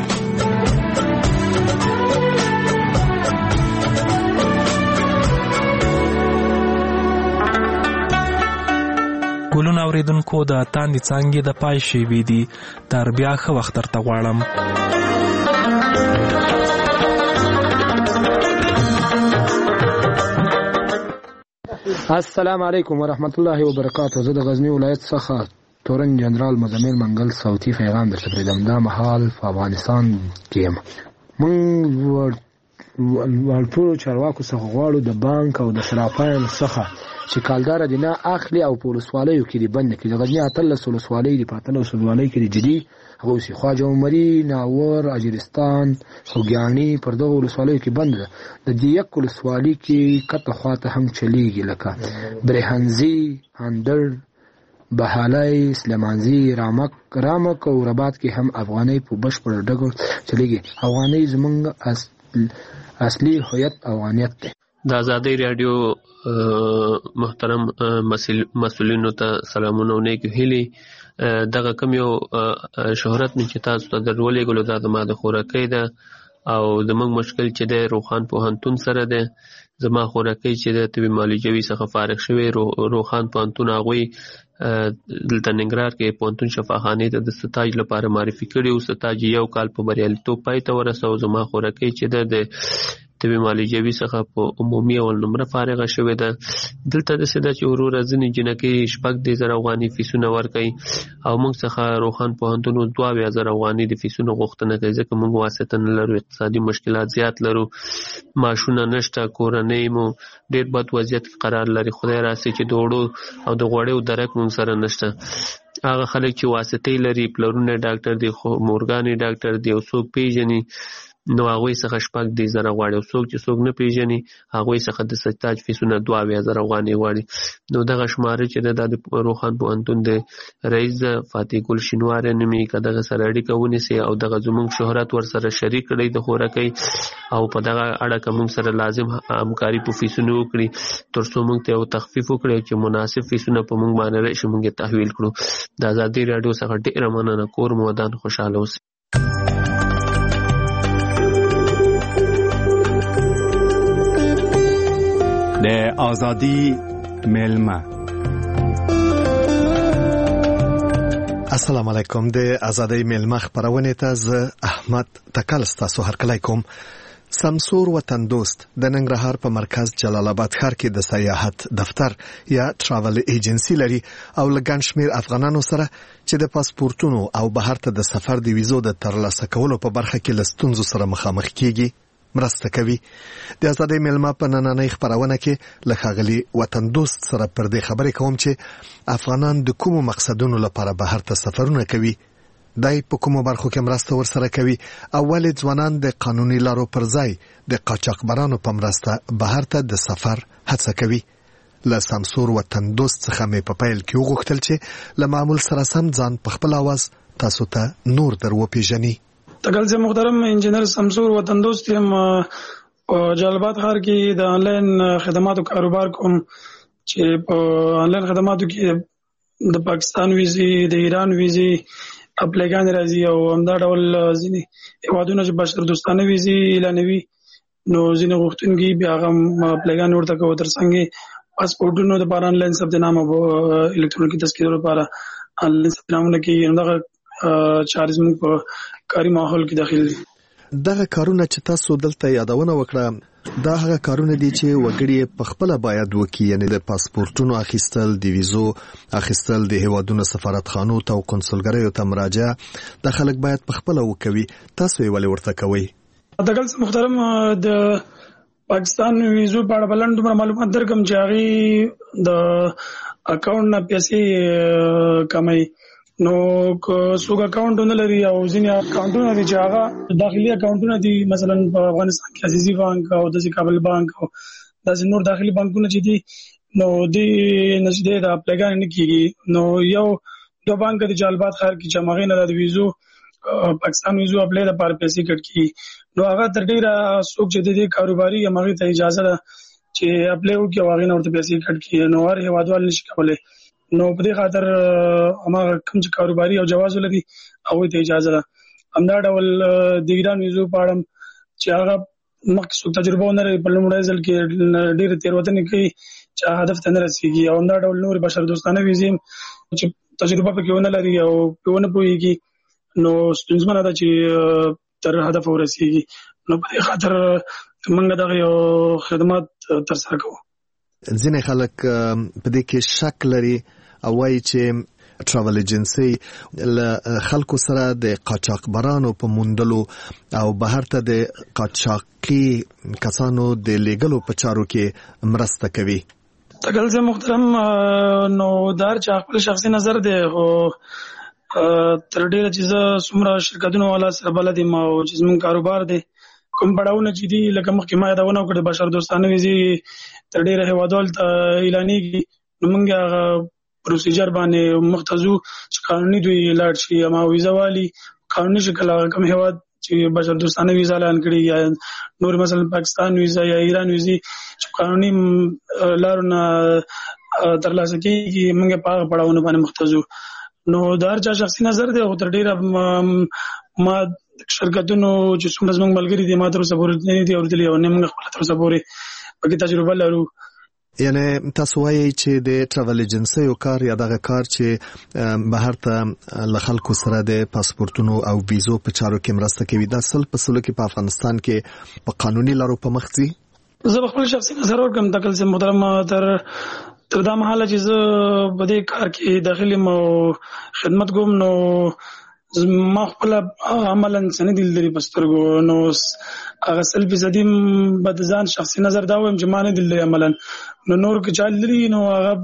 S1: ګلونه اوریدونکو د تاندې څانګې د پای شیبې دي. تر بیا ښه وخت درته غواړم.
S15: السلام علیکم ورحمت الله وبرکاته. زه د غزنی ولایت څخه تورن جنرال مزمل منګل صوتي پیغام درته پرېږدم. دا مهال په افغانستان کې یم. موږ ټولو چارواکو څخه غواړو د بانک او د صرافانو څخه چې کالدار دي نه اخلي او په ولسوالیو کې دي بند کړي. د غزني اتلس ولسوالۍ دي، په اتلس ولسوالۍ کې دي جدي هغه اوسي. خواجه عمري، ناور، اجرستان، خوږیاڼي پر دغه ولسوالیو کې بند ده. د دې یک ولسوالۍ کې کته خواته هم چلیږي لکه برهنزي، هندر، بهالای، سلیمانزي، رامک رامک او رباط کې هم افغاني په بشپړ ډول چلیږي. افغاني زمونږ اصل اصلي هویت افغانیت دی.
S16: د آزادۍ رادیو محترم مسؤلینو ته سلامونه او نیک هیلې. دغه کوم یو شهرت مې چې تاسو ته درولېږلو دا زما د خوراکۍ ده او زموږ مشکل چې دی روخان پوهنتون سره دی. زما خوراکۍ چې د طب معالجوي څخه فارغ شوی روخان پوهنتون هغوی دلته ننګرهار کې پوهنتون شفاخانې ته د ستاج لپاره معرفي کړي او ستاج یو کال په بریالیتوب پای ته ورسوه. زما خوراکۍ چې ده د طب معالجوي څخه په عمومي اول نمره فارغه شوې ده. دلته داسې ده چې وروره ځینې جنکۍ شپږ دې زره افغاني فیسونه ورکوي او موږ څخه روخان پوهنتون اوس دوه اویا زره افغاني د فیسونو غوښتنه کوي ځکه موږ واسطه نه لرو، اقتصادي مشکلات زیات لرو، معاشونه نشته، کورنۍ مو ډېر بد وضعیت قرار لري. خدای راسي چې د وړو او د غوړیو درک موږ سره نشته. هغه خلک چې واسطې لري، پلرونه ډاکټر دي، مورګانې ډاکټر دي او څوک پیژني نو هغوی څخه شپږ دې زره غواړي او څوک چې څوک نه پیژني هغوی څخه د ستاج فیسونه دوه اویا زره افغانۍ غواړي. نو دغه شماره چې ده دا د روخان پوهنتون د رئیس فاتح ګل شینواری نومي که دغه سره اړیکه ونیسي او دغه زموږ شهرت ورسره شریک کړي د خوراکۍ او په دغه اړه که موږ سره لازم همکاري په فیسونو وکړي تر څو موږ ته یو تخفیف وکړي چې مناسب فیسونه په موږ باندې راشي موږ یې تحویل کړو. د ازادۍ راډیو څخه ډېره مننه. کور مو ودان، خوشحاله اوسئ.
S17: د آزادی میلمه.
S18: السلام علیکم. د آزادی میلمه خبرونه ته زه احمد تکل ستاسو هرکلی کوم. سمسور وطن دوست د ننګرهار په مرکز جلال آباد ښار کې د سیاحت دفتر یا ټراول ایجنسی لري او لګن شمیر افغانانو سره چې د پاسپورتونو او بهر ته د سفر د ویزو د ترلاسه کولو په برخه کې لستونزو سره مخامخ کیږي مرسته کوي. د آزادۍ میلمه په نننۍ خبرونه کې له ښاغلي وطن دوست سره پر دې خبرې کوم چې افغانان د کومو مقصدونو لپاره بهر ته سفرونه کوي، دای په کومو برخو کې مرسته ورسره کوي او ولې ځوانان د قانوني لارو پر ځای د قاچاقبرانو په مرسته بهر ته د سفر هڅه کوي. له سمسور وطن دوست څخه مې په پیل کې وغوښتل چې له معمول سره سم ځان په خپل آواز تاسو ته نور در وپېژني.
S3: تکل سے محترم انجینر سمسور وطن دوست یم جلال آباد ښار کې د آنلاین خدماتو کاروبار کوم چې په آنلاین خدماتو کې د پاکستان ویزي، د ایران ویزي اپلیکان راځي او همدا ډول ځینې هیوادونه چې بشر دوستانه ویزي اعلانوي نو ځینې غوښتونکي بیا هغه اپلیکان ورته کوي. ترڅنګ پاسپورټونو لپاره آنلاین ثبت نام او الکترونیکي تذکرو لپاره آنلاین ثبت نامونه کوي. همدغه چارج موږ په کاري ماحول کې داخل دي.
S18: دغه کارونه چې تاسو دلته یادونه وکړه دا هغه کارونه دي چې وګړي په خپل باید وکړي، یعنی د پاسپورتونو اخیستل، د ویزو اخیستل، د هیوادونو سفارتخانو ته او کنسولګریو ته مراجعه د خلک باید په خپل وکوي. تاسو یې ولې ورته کوي؟
S3: دغه محترم د پاکستان ویزو په اړه بلند دومره معلومات درکم چې هغه د اکاونټ نه پیسې کمای نو که څوک اکاونټونه لري او ځینې اکاونټونه دي چې هغه داخلي اکاونټونه دي، مثلا په افغانستان کې عزیزي بانک او د کابل بانک او داسې نور داخلي بانکونه چې دي
S19: نو دې نشده د اپلایګان نه کیږي. نو یو د بانک د جلبات خار کی جمعې نه د ویزو پاکستان ویزو اپلای د پار پیسې کټ کی. نو هغه تر ډیره څوک چې د دې کاروباري یمغه ته اجازه ده چې اپلای وکړي واغې نور ته پیسې کټ کی. نو هر هوادوال نشي کولای. نو په دې خاطر هغه کوم چې کاروباري او جواز ولري او ته اجازه ده. همدا ډول د ایران ویزو پاړم چې هغه مخکې تجربه نه لري په لومړي ځل کې ډېر تیروتنې کوي چې هدف ته نه رسیږي. او همدا ډول نور بشر دوستانه ویزې چې تجربه پکې ونه لري او په ونه پوهیږي نو ستونزمنه ده چې تر هدف ورسیږي. نو په دې خاطر موږ دغه یو خدمات ترسره کوو.
S18: ځینې خلک په دې کې شک لري او وایي چې ټراول ایجنسی له خلکو سره د قاچاقبرانو په موندلو او بهر ته د قاچاقي کسانو د لیږلو په چارو کې مرسته کوي.
S19: تګل زه محترم نو دار چې خپل شخصي نظر دی او تر ډیره چې زه څومره شرکتونو والا سره بلد یم او چې زموږ کاروبار دی کوم پړاوونه چې دي لکه مخکې ما یادونه وکړه بشر دوستانه ویزې تر ډیره هیوادوال ته اعلانېږي نو موږ هغه پروسیجر باندې مختزو چې قانوني دوی لاړ شي اما ویزا والی قانوني شکل کوم هیواد چې بشر دوستانه ویزا اعلان کړي یا نور مثلا پاکستان ویزا یا ایران ویزي چې قانوني لارونه ترلاسه کیږي موږ په هغه پړاوونه باندې مختزو. نو دا هر چا شخصي نظر دی او تر ډیره ما شرکتونو چې څومره زموږ ملګري دي ما تر اوسه پورې نه دي اورېدلي او نه موږ خپله تر اوسه پورې پکې تجربه لرو.
S18: یعنی تاسو وایي چې د ټراول ایجنسیو کار یا دغه کار چې بهر ته له خلکو سره د پاسپورتونو او ویزو په چارو کې مرسته کوي دا سل په سلو کې په افغانستان کې په قانوني لارو په مخ ځي.
S19: زه خپل شخصي نظر ورکوم تکل سه محترم تر تر دا مهاله چې زه په دې کار کې داخلي مو خدمت کوم نو ما خپل عملاً سندې لري پسترګو نو هغه سل فیصدي بد ځان شخصي نظر دا وایم چې ما نه دي عملاً نو نور کې چال لري نو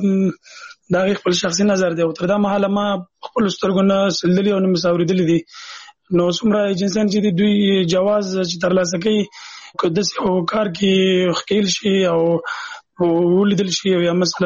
S19: هغه دا خپل شخصي نظر دی او تر دا مهاله ما خپل سترګو نه سللي او نه مساوریدل دي نو څومره ایجنسیان چې دوی جواز چې ترلاسه کوي که د یو کار کې خکیل شي او ولیدل شي یا مثلا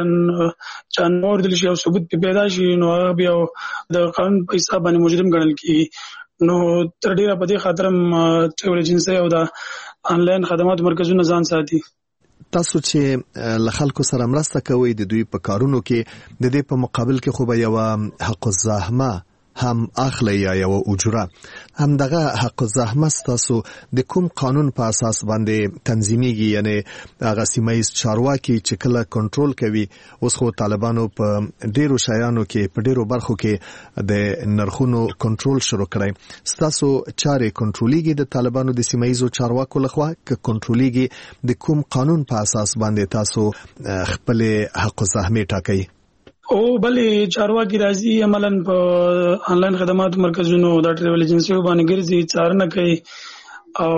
S19: چانور دل شي او ثبوت پیدا شي نو بیا د قانون په حساب باندې مجرم ګڼل کیږي. نو تر ډیره په دې خاطر ټراول ایجنسی او د انلاین خدمات مرکزونه ځان ساتي.
S18: تاسو چې له خلکو سره مرسته کوئ د دوی په کارونو کې د دې په مقابل کې خو به یو حق الزحمه هم اخلي یا یو اجره هم دغه حق الزحمه تاسو د کوم قانون په اساس باندې تنظیميږي یعنی هغه سیمایي چارواکي چې کله کنټرول کوي اوس خو طالبانو په ډیرو شایانو کې په ډیرو برخو کې د نرخونو کنټرول شروع کړی تاسو چارې کنټروليږي د طالبانو د سیمایي چارواکو لخوا ک کنټروليږي د کوم قانون په اساس باندې تاسو خپل حق الزحمه ټاکئ
S19: او بلې چارواکي راځي عملاً په انلاین خدمات مرکزونو د ټراول ایجنسیو باندې ګرځي څارنه کوي او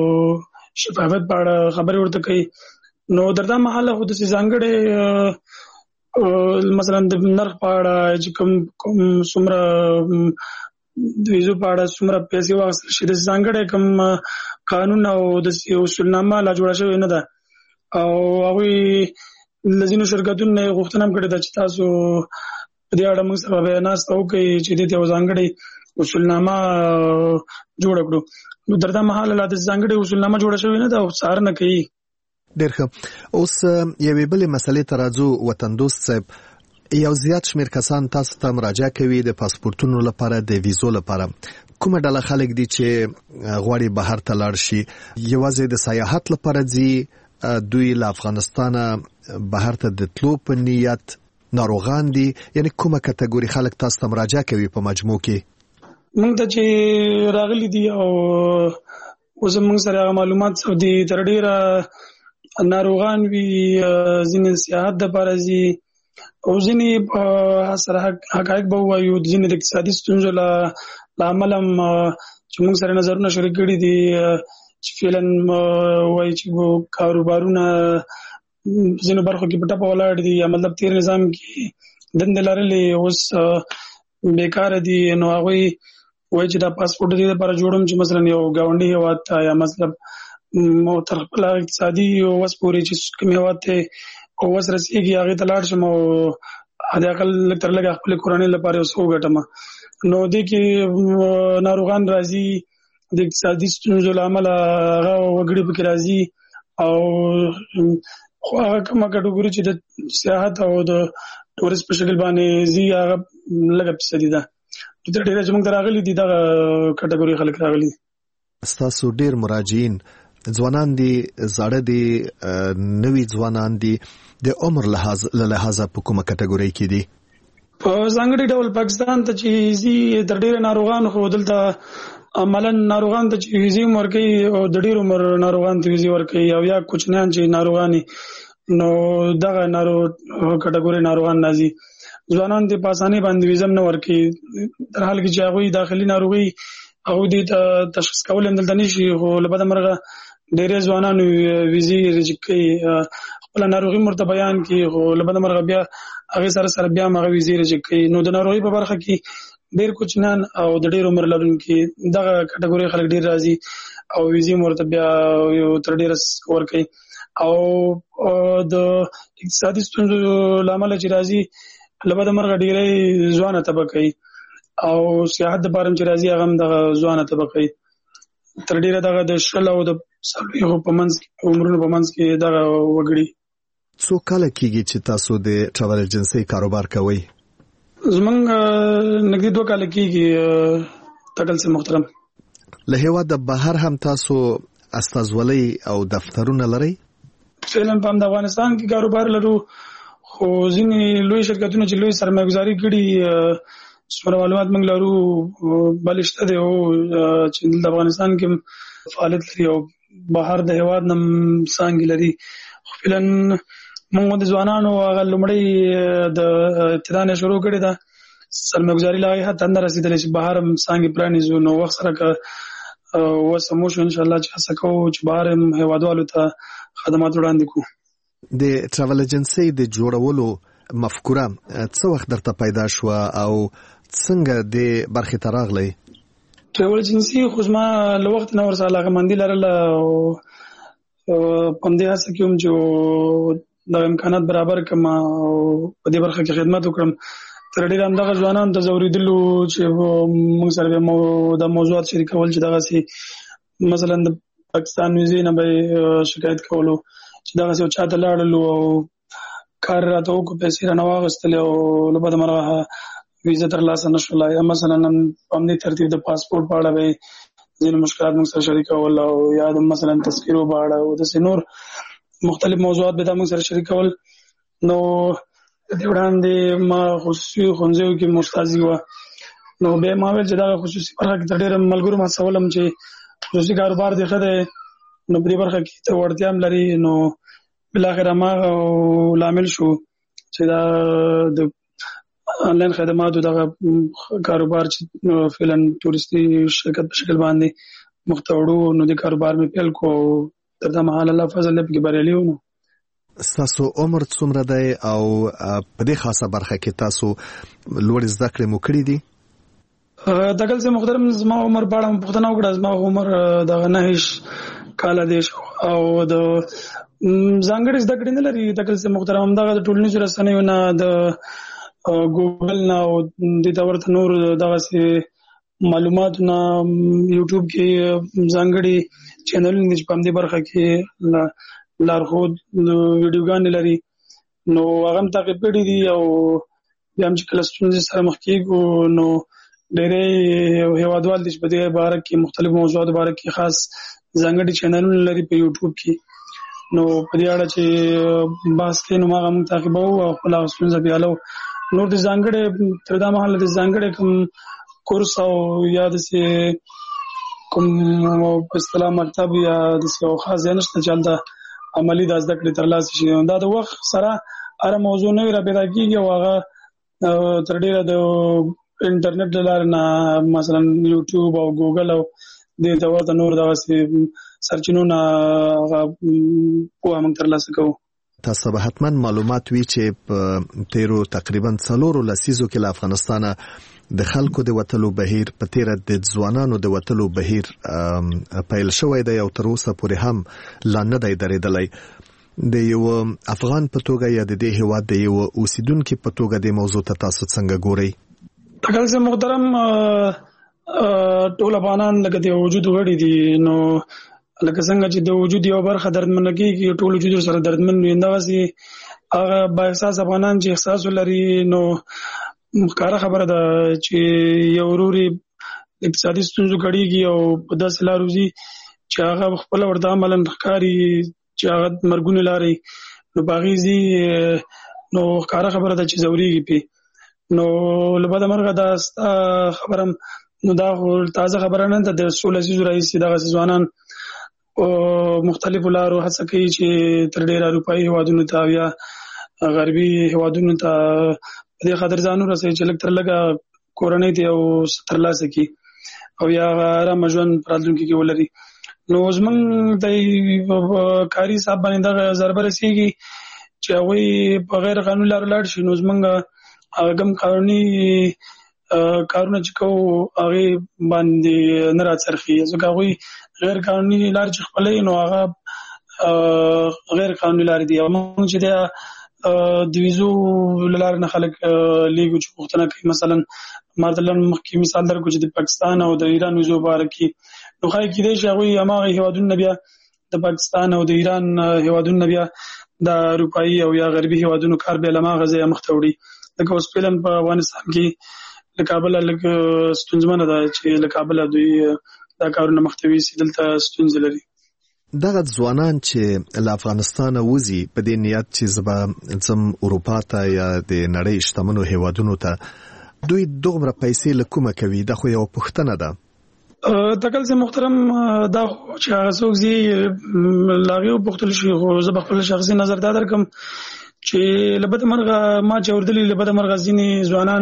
S19: شفافیت په اړه خبرې ورته کوي. نو درته مهاله خو د ځانګړې مثلا د نرخ په اړه چې کوم کوم څومره د ویزو په اړه څومره پیسې واخیستل شي د ځانګړې کوم قانون او د اصولنامه لا جوړه شوې نه ده او هغوی لزینو شرکتونو غوښتنه کړې ده چې تاسو په دې اړه موږ سره بیانات وکړئ چې دې ته ځانګړې اصولنامه جوړ کړو. نو درته مهاله لا د ځانګړې اصولنامه جوړه شوې نه ده او څارنه کوي.
S18: ډېر ښه. اوس یوې بلې مسلې ته راځو. وطن دوست صاحب یو زیات شمېر کسان تاسو ته مراجعه کوي د پاسپورتونو لپاره د ویزو لپاره کومه ډله خلک دي چې غواړي بهر ته لاړ شي یوازې د سیاحت لپاره ځي دوی له افغانستانه بهر ته د تلو په نیت ناروغان دي یعنی کومه کټګوري خلک تاسو ته مراجعه کوي په مجموع کې
S19: موږ ته چې راغلي دي او اوس موږ سره معلومات سو دي تر ډیره ناروغان وی ځینې سیاحت د لپاره ځي او ځینې سره حقایق به وایو ځینې د اقتصادي ستونزو له امله چې موږ سره نظرونه شریک کړي دي چې فعلا وایي چې کاروبارونه ځینو برخو کې په ټپه ولاړ دي یا مطلب تیر نظام کې دندې لرلې اوس بیکار دي نو هغوی وایي چې دا پاسپورټ دې لپاره جوړوم چې مثلا یو ګاونډي هېواد ته یا مطلب تر خپل اقتصادي وس پورې چې کوم هېواد ته او وسرسیږي هغه ته لاړ شم او د عقل تر لګه خپل کورنۍ لپاره اوس وګټم. نو د کې ناروغان راځي د اقتصادي ستونزو لامل هغه وګړي پکې راځي او خو هغه کومه کټګوري چې د سیاحت او د ټوریست په شکل باندې زی هغه لږه فیصدي ده. د ډېر چې موږ راغلي دي دا کټګوري خلک راغلي.
S18: تاسو ډېر مراجعین ځوانان دي زاړه دي نوي ځوانان دي د عمر لحاظ له لحاظ په کومه کټګوري کې دي؟
S19: په ځانګړي ډول پاکستان ته چې زی د ډېر ناروغان خو دلته عملاً ناروغان ته چې ویزي ورکوي او د ډېر عمر ناروغان ته ویزي ورکوي او یا کوچنیان چې ناروغاني نو دغه نارو کټګوري ناروغان راځي. ځوانان ته په اسانۍ باندې ویزم نه ورکوي در حال کې چې هغوی داخلي ناروغي هغوی دې تشخیص کول هم دلته نشي. خو له بده مرغه ډېری ځوانان ویزي ریجیکټ کوي خپل ناروغي مرته بیان کوي خو له بده مرغه بیا هغه سره سره بیا هغه ویزي ریجیکټ کوي. نو د ناروغي په برخه کې ډېر کوچنیان او د ډېر عمر لرونکي دغه کټګوري خلک ډېر راځي او ویزي مرته بیا یو تر ډېره ورکوي او د اقتصادي ستونزو لامل چې راځي له بده مرغه ډېری ځوانه طبقه او سیاحت د بارم چې راځي هغه هم دغه ځوانه طبقه تر ډېره دغه د شل او د څلوېښتو په منځ عمرونو په منځ کې دغه وګړي.
S18: څو کاله کېږي چې تاسو د ټراول ایجنسۍ کاروبار کوئ؟
S19: زمونږ نږدې دوه کاله کېږي تکل سي محترم.
S18: له هېواده بهر هم تاسو استازولۍ او دفترونه لرئ؟
S19: فعلا په افغانستان کې کاروبار لرو خو ځینې لوی شرکتونه چې لوی سرمایه گذاري کړي څومره معلومات موږ لرو بلشته دی او چې د افغانستان کې فعالیت لري او بهر د هېواد نه څانګې لري. فعلا موږ د ځوانانو هغه لومړی د ابتدا نه شروع کړې ده سرمایه گذاري لایحه ته نه رسېدلې چې بهر هم څانګې پرانیزو. نو وخت سره که وسمو شو انشاءالله چې هڅه کوو چې بهر هم هېوادوالو ته خدمات وړاندې کړو.
S18: د ټراول ایجنسۍ د جوړولو مفکوره څه وخت درته پیدا شوه او څنګه د برخې ته راغلی؟
S19: ټراول ایجنسۍ خو زما له وخت نه ورسره علاقهمندي لرله او په همدې هڅه کې وم چې د امکانات برابر کړم او په دې برخه کې خدمت وکړم. تر ډېره همدغه ځوانانو ته ځورېدلو چې موږ سره د موضوعات شریکول چې دغسې مثلا د پاکستان ویزې نه به شکایت کولو چې دغسې یو چا ته لاړلو او کار راته وکړو پیسې رانه واخیستلې او له بده مرغه ویزه ترلاسه نه شوله یا مثلا په همدې ترتیب د پاسپورټ په اړه به ځینې مشکلات موږ سره شریکول او یا د مثلا تذکیرو په اړه او داسې نور مختلف موضوعات به دا موږ سره شریکول. نو د دې وړاندې ما خصوصي ښوونځیو کې مستاذي وه نو بیا ما ویل چې دغه خصوصي برخه کې تر ډېره ملګرو ما هڅولم چې خصوصي کاروبار دې ښه دی نو په دې برخه کې ته وړتیا هم لري. نو بالاخره ما لامل شو چې دا د آنلاین خدماتو دغه کاروبار چې فعلا تورستي شرکت په شکل باندې مخته وړو نو د کاروبار مې پیل کو تر دا مهال الله فضل پکې بریالي وو.
S18: ستاسو عمر څومره دی او په دې خاصه برخه کې تاسو لوړ زده کړې مو کړې دي؟
S19: دغه څه محترم زما عمر په اړه پوښتنه وکړه. زما عمر دغه نهه کاله دی او د ځانګړي زده کړې نه لري. دغه څه محترم دغه د ټولنیزو رسنیو نه د ګوګل نه او د تورته نور دغه سي معلومات نه یوټیوب کې ځانګړي چینلونه چې په دې برخه کې لارښود ویډیوګانې لري نو هغه هم تعقیب کړي دي او بیا هم چې کله ستونزې سره مخ کېږو نو ډېری هېوادوال دي چې په دې باره کې مختلف موضوعاتو باره کې خاص ځانګړي چینلونه لري په یوټیوب کې. نو په دې اړه چې بحث کوي نو هغه موږ تعقیبوو او خپله ستونزه بیا حلوو. نور د ځانګړې تر دا مهاله د ځانګړې کوم کورس او یا داسې کوم په اصطلاح مکتب یا داسې یو خاص ځای نشته چې هلته عملي دا زده کړې ترلاسه شي. دا د وخت سره هره موضوع نوې راپیدا کېږي او هغه تر ډېره د انټرنیټ له لارې نه مثلا یوټیوب او ګوګل او دې ته ورته نور دغسې سرچینو نه هغه پوهه موږ ترلاسه کوو.
S18: تاسو به حتما معلومات وي چې په تیرو تقریبا څلورو لسیزو کې له افغانستانه د خلکو د وتلو بهیر په تیره د ځوانانو د وتلو بهیر پیل شوی دی او تر اوسه پورې هم لا نه دی درېدلی. د یو افغان په توګه یا د دې هیواد د یو اوسیدونکو په توګه د موضوع ته تاسو څنګه ګورئ؟
S19: تکل سه محترم ټول افغانان لکه د وجود غړي دي، نو لکه څنګه چې د وجود یو برخه دردمن کیږي ټول وجود سره دردمن وي، اندازي هغه با احساس افغانان چې احساس لري، نو مخکاره خبره ده چې یو وروري اقتصادي ستونزو کړيږي او په داسې لارو ځي چې هغه خپل ورته عملاً ښکاري چې هغه مرګونه لاري، نو باغیزي نو ښکاره خبره ده چې زوريږي پی، نو لبدا مرغه دا خبرم نو دا تازه خبره نه ده. د رسول عزیز رئیس دغه ځوانان او مختلفو لارو هڅه کوي چې تر ډیره اروپایي هیوادونو ته یا غربي هیوادونو ته د خاطر ځانو رسي چې لکه تر لګه کورنۍ ته او سترلاسه کی او یا آرام ژوند پراتونکو کې ولري. نو زمون د کاری صاحب باندې دا ضربه رسیږي چې هغه په غیر قانوني لار لاړ شي، نو زمونږ هغه قانوني کارونه چې کو هغه باندې نه راڅرخي، ځکه هغه غیر قانوني لار چې خپلې نو هغه غیر قانوني لار دي. موږ چې دا د ویزو لار نه خلک لیګو چې پښتنه کوي، مثلا مردلن مخکې مثال درکو چې د پاکستان او د ایران ویزو بارکی نو خای کې دی چې هغه هغه هیوادونو بیا د پاکستان او د ایران هیوادونو بیا د اروپایي او یا غربي هیوادونو کار به لمه غزه مخته وړي. لکه اوس فعلا په افغانستان کې د کابل لکه ستونزمنه ده چې د کابل دوی دا کارونه مختوي سیدلته ستونزې لري.
S18: دغه ځوانان چې له افغانستان وځي په دې نیت چې زبا زم اروپا ته یا د نړۍ شتمنو هیوادونو ته دوی دومره پیسې لکومه کوي، دا خو یو پوښتنه ده.
S19: تکل سه محترم دا چې هغه څوک زی لاغیو پختل شي، خو زه خپل شخصي نظر دا درکم چې لبد مرغه ما چې وردلی لبد مرغه ځینی ځوانان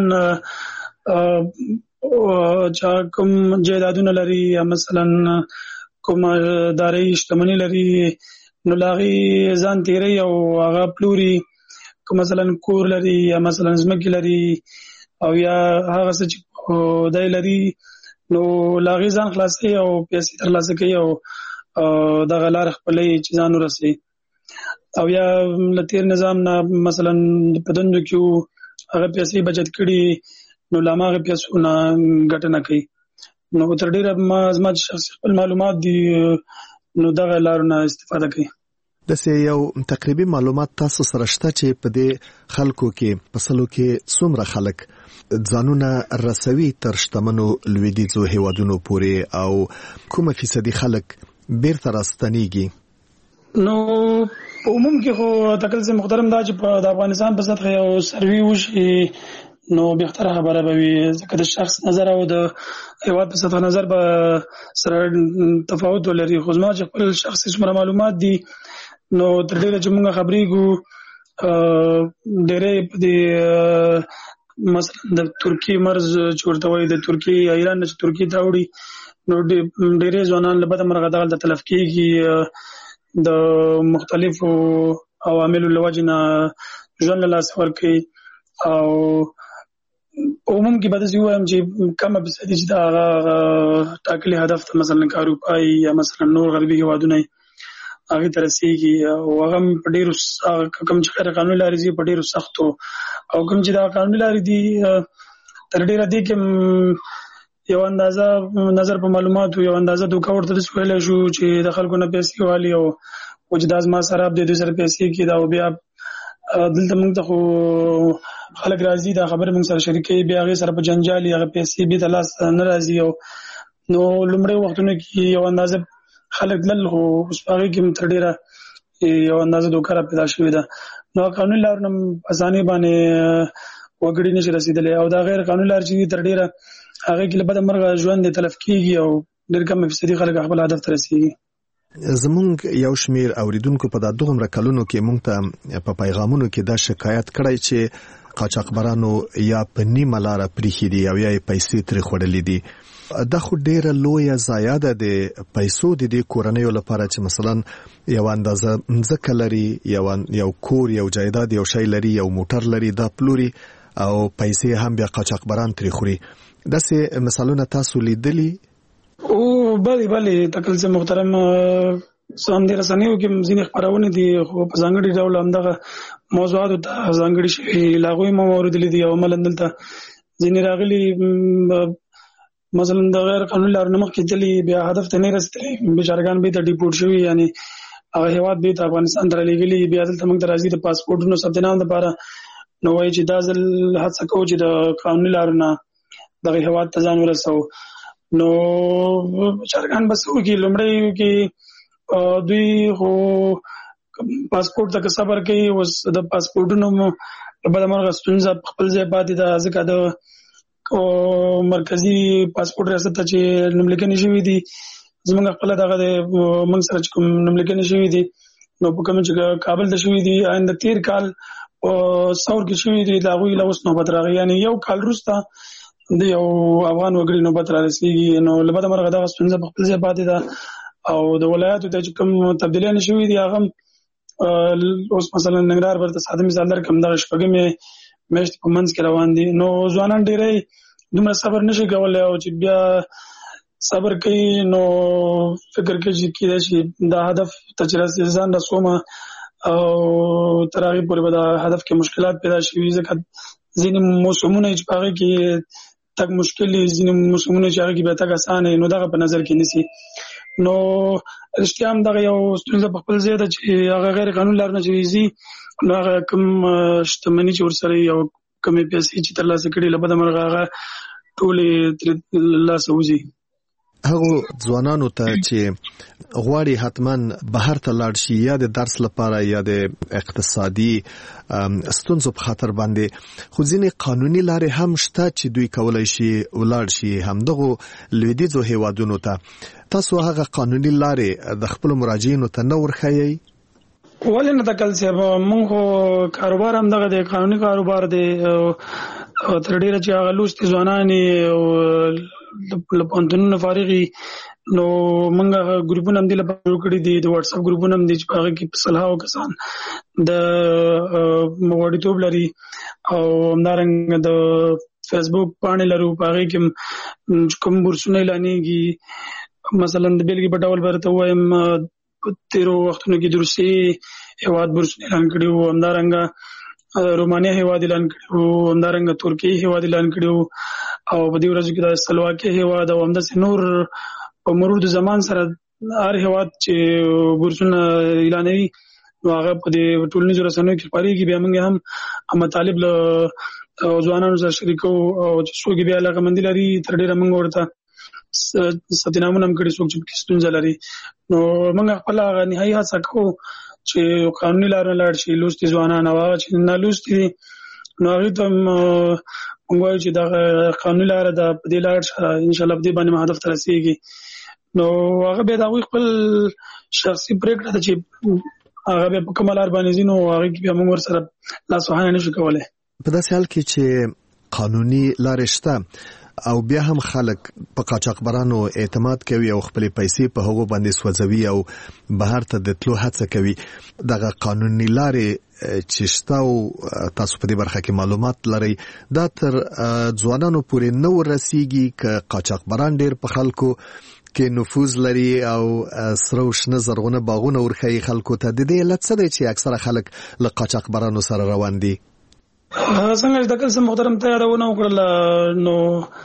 S19: چا کوم جیدادونه لري یا مثلا کوم داري شتمنی لري، نو لاغي ځان تیری او هغه پلوري، کوم مثلا کور لري یا مثلا زمکه لري او یا هغه څه چې دای لري، نو لاغي ځان خلاصي او پیسې ترلاسه کوي او د غلار خپلې چې ځان ورسي، او یا لتیر نظام نه مثلا په دندو کې هغه پیسې بچت کړي نو لامغه پیسو نه ګټنه کوي. نو تر ډیره ما زما شخصي خپل معلومات دي نو دغه لارونه استفاده کوي.
S18: د سې یو تقریبي معلومات تاسو سره شته چې په دې خلکو کې پسلو کې څومره خلک ځانونه رسوي تر شتمنو لویدیځو هیوادونو پورې او کومه فیصدي خلک بیرته راستنیږي؟
S19: نو عموم کې خو تکل سه محترم دا چې په افغانستان په سطح یو سروي وشي نو بهتره خبره به وي، ځکه د شخص نظر او د هیواد په سطح نظر به سره تفاوت ولري. خو زما چې خپل شخصي څومره معلومات دي نو تر ډیره چې موږ خبرېږو ډېرې په دې مثلا د ترکی مرز چورته وي د ترکی ایران نه ترکی ته وړي، نو ډېرې ځوانان له بده مرغه دغه تلف کېږي د مختلفو عواملو له وجې نه ژوند له لاسه ورکوي. او عموم کې به داسې ووایم چې کمه فیصدي چې د هغه ټاکلي هدف ته مثلا که اروپایي یا مثلا نور غربي هیوادونه هغې ته رسېږي او هغه په ډېرو کوم چې غیر قانوني لارې ځي په ډېرو سختو او کوم چې دا قانوني لارې دي تر ډېره دې کې یو اندازه نظر په معلوماتو یو اندازه دوکه ورته داسې ویلی شو چې د خلکو نه پیسې والي او چې دا زما سراب دی دوی سره پیسې کېده او بیا دلته موږ ته خو خلک راځي دا خبره موږ سره شریکوي، بیا هغې سره په جنجال هغه پیسې بېرته لاس نه راځي او نو لومړی وختونو کې یو اندازه خلک تلل خو اوس په هغې کې تر ډېره یو اندازه دوکه را پیدا شوې ده. نو قانوني لارو نه په اسانۍ باندې وګړي نشي رسېدلی او دا غیر قانوني لار چې تر ډېره هغې کې له بده مرغه ژوند یې تلف کېږي او ډېر کم فیصدي خلک خپل هدف ته رسېږي.
S18: زمونږ یو شمیر اوریدونکو په دا دومره کلونو کې مونږ ته په پیغامونو کې دا شکایت کړی چې قاچاقبرانو یا په نیمه لاره پریښي دي او یا یې پیسې ترې خوړلې دي. دا خو ډېره لویه ضایع ده د پیسو د دې کورنیو لپاره چې مثلا یو اندازه مځکه لري، یو یو کور، یو جایداد، یو شی لري، یو موټر لري، دا پلوري او پیسې هم بیا قاچاقبران ترې خوري. داسې مثالونه تاسو لیدلي؟
S19: او بله بله تکل سه محترم سم د رسنیو کې ځینې خبرونه دي خو په ځانګړي ډول همدغه موضوعات ته ځانګړي شي لاغوي موارد لیدي او عملاً دلته ځینې راغلي مثلا د غیر قانوني لارو مخ کې دلی بیا هدف ته نه رسېدلي بشارګان به د ډیپورټ شوی یعنی هغه هیواد به افغانستان ته لګلي بیا دلته موږ راځي د پاسپورتونو ثبت نام لپاره نو وایي چې دا ځل هڅه کوو چې د قانوني لارو نه دغه هیواد ته ځان ورسو نو بشارګان بس وکي لومړی کې دوی خو پاسپورت ته صبر کوي اوس د پاسپورتونو په بل مرغ ستونزه خپل ځای پاتې ده ځکه د او مرکزی پاسپورت ریاست ته چې نوملیکنې شوې دي زموږ خپل دغه د موږ سره کوم نوملیکنې شوې دي نو په کوم چې کابل ته شوې دي آینده تیر کال او څور کې شوې دي دا غوي لوس نوبت راغی یعنی یو کال وروسته د یو افغان وګړي نوبت رارسیږي نو لبد مرغه دغه ستونزه په خپل ځای پاتې ده او د ولایتو ته چې کوم تبدیلیاں شوې دي هغه اوس مثلا ننګرهار ورته ساده مثال در کوم دغه شپږمې مېشت په منځ کې روان دي نو ځوانان ډېرې دومره صبر نشي کولای او چې بیا صبر کوي نو فکر کوي چې کېدای شي دا هدف ته چې رسېږي ځان رسومه او تر هغې پورې به دا هدف کې مشکلات پیدا شي ځکه ځینې موسمونه چې په هغې کې تګ مشکل دي ځینې موسمونه چې هغې کې بیا تګ اسان دی نو دغه په نظر کې نیسي نو رښتیا هم دغه یو ستونزه په خپل ځای ده چې هغه غیر قانوني لارو نه چې ځي نو هغه کوم شتمني چې ورسره یو کمې پیسې چې ترلاسه کړي له بده مرغه هغه ټولې ترې لاسه وځي
S18: هغو ځوانانو ته چې غواړي حتما بهر ته لاړ شي یا د درس لپاره یا د اقتصادي ستونزو په خاطر باندې خو ځینې قانوني لارې هم شته چې دوی کولای شي ولاړ شي همدغو لویدیځو هیوادونو ته تاسو هغه قانوني لارې د خپل مراجعینو ته نه ورښیئ
S19: ولې نه تکل سی موږ کاروبار هم دغه د قانوني کاروبار دی تر ډیره چې هغه لوستي ځوانان او لپانتونو فارغي نو موږ ګروپونه هم دي لپاره جوړ کړي دي د واتس اپ ګروپونه هم دي چې هغه کې صلاح او کسان د موړیتوب لري او همدارنګه د فیسبوک باندې لرو هغه کې کوم بورسونه اعلانېږي مثلا د بیلګې په ډول ورته وایم تیرو وختونو کې د روسي هیواد بورسونه اعلان کړي وو همدارنګه رومانیا هیواد اعلان کړي وو همدارنګه ترکیه هیواد اعلان کړي وو او په دې ورځو کې د سلواکیه هیواد او همداسې نور په مرور د زمان سره هر هیواد چې بورسونه اعلانوي نو هغه په دې ټولنیزو رسنیو کې خپرېږي بیا موږ هم مطالب له ځوانانو سره شریکو او چې څوک بیا علاقمندي لري تر ډېره موږ ورته ستنامونه هم کړي څوک چې ستونزه لري نو موږ خپل هغه نهایي هڅه کوو چې قانوني لارو لاړ شي لوستي ځوانان او هغه چې نه لوستي دي نو هغې ته موږ وایو چې دغه قانوني لاره ده په دې لاړ شه انشاءالله په دې باندې هدف ته رسېږي نو هغه بیا د هغوی خپل شخصي پرېکړه ده چې هغه بیا په کومه لار باندې ځي نو هغې کې بیا موږ ورسره لاسوهنه نشو کولی
S18: په داسې حال کې چې قانوني لارې شته او بیا هم خلک په قاچاقبرانو اعتماد کوي او خپل پیسې په هغو باندې سوځوي او بهر ته د تلو هڅه کوي دغه قانوني لارې چې شته او تاسو په دې برخه کې معلومات لرئ دا تر ځوانانو پورې نه ورسیږي که قاچاقبران ډېر په خلکو کې نفوذ لري او سره او شنه زرغونه باغونه ورښیي خلکو ته د دې علت څه دی چې اکثره خلک له قاچاقبرانو سره روان دي
S19: څنګه چې د کل څه محترم ته یادونه وکړله نو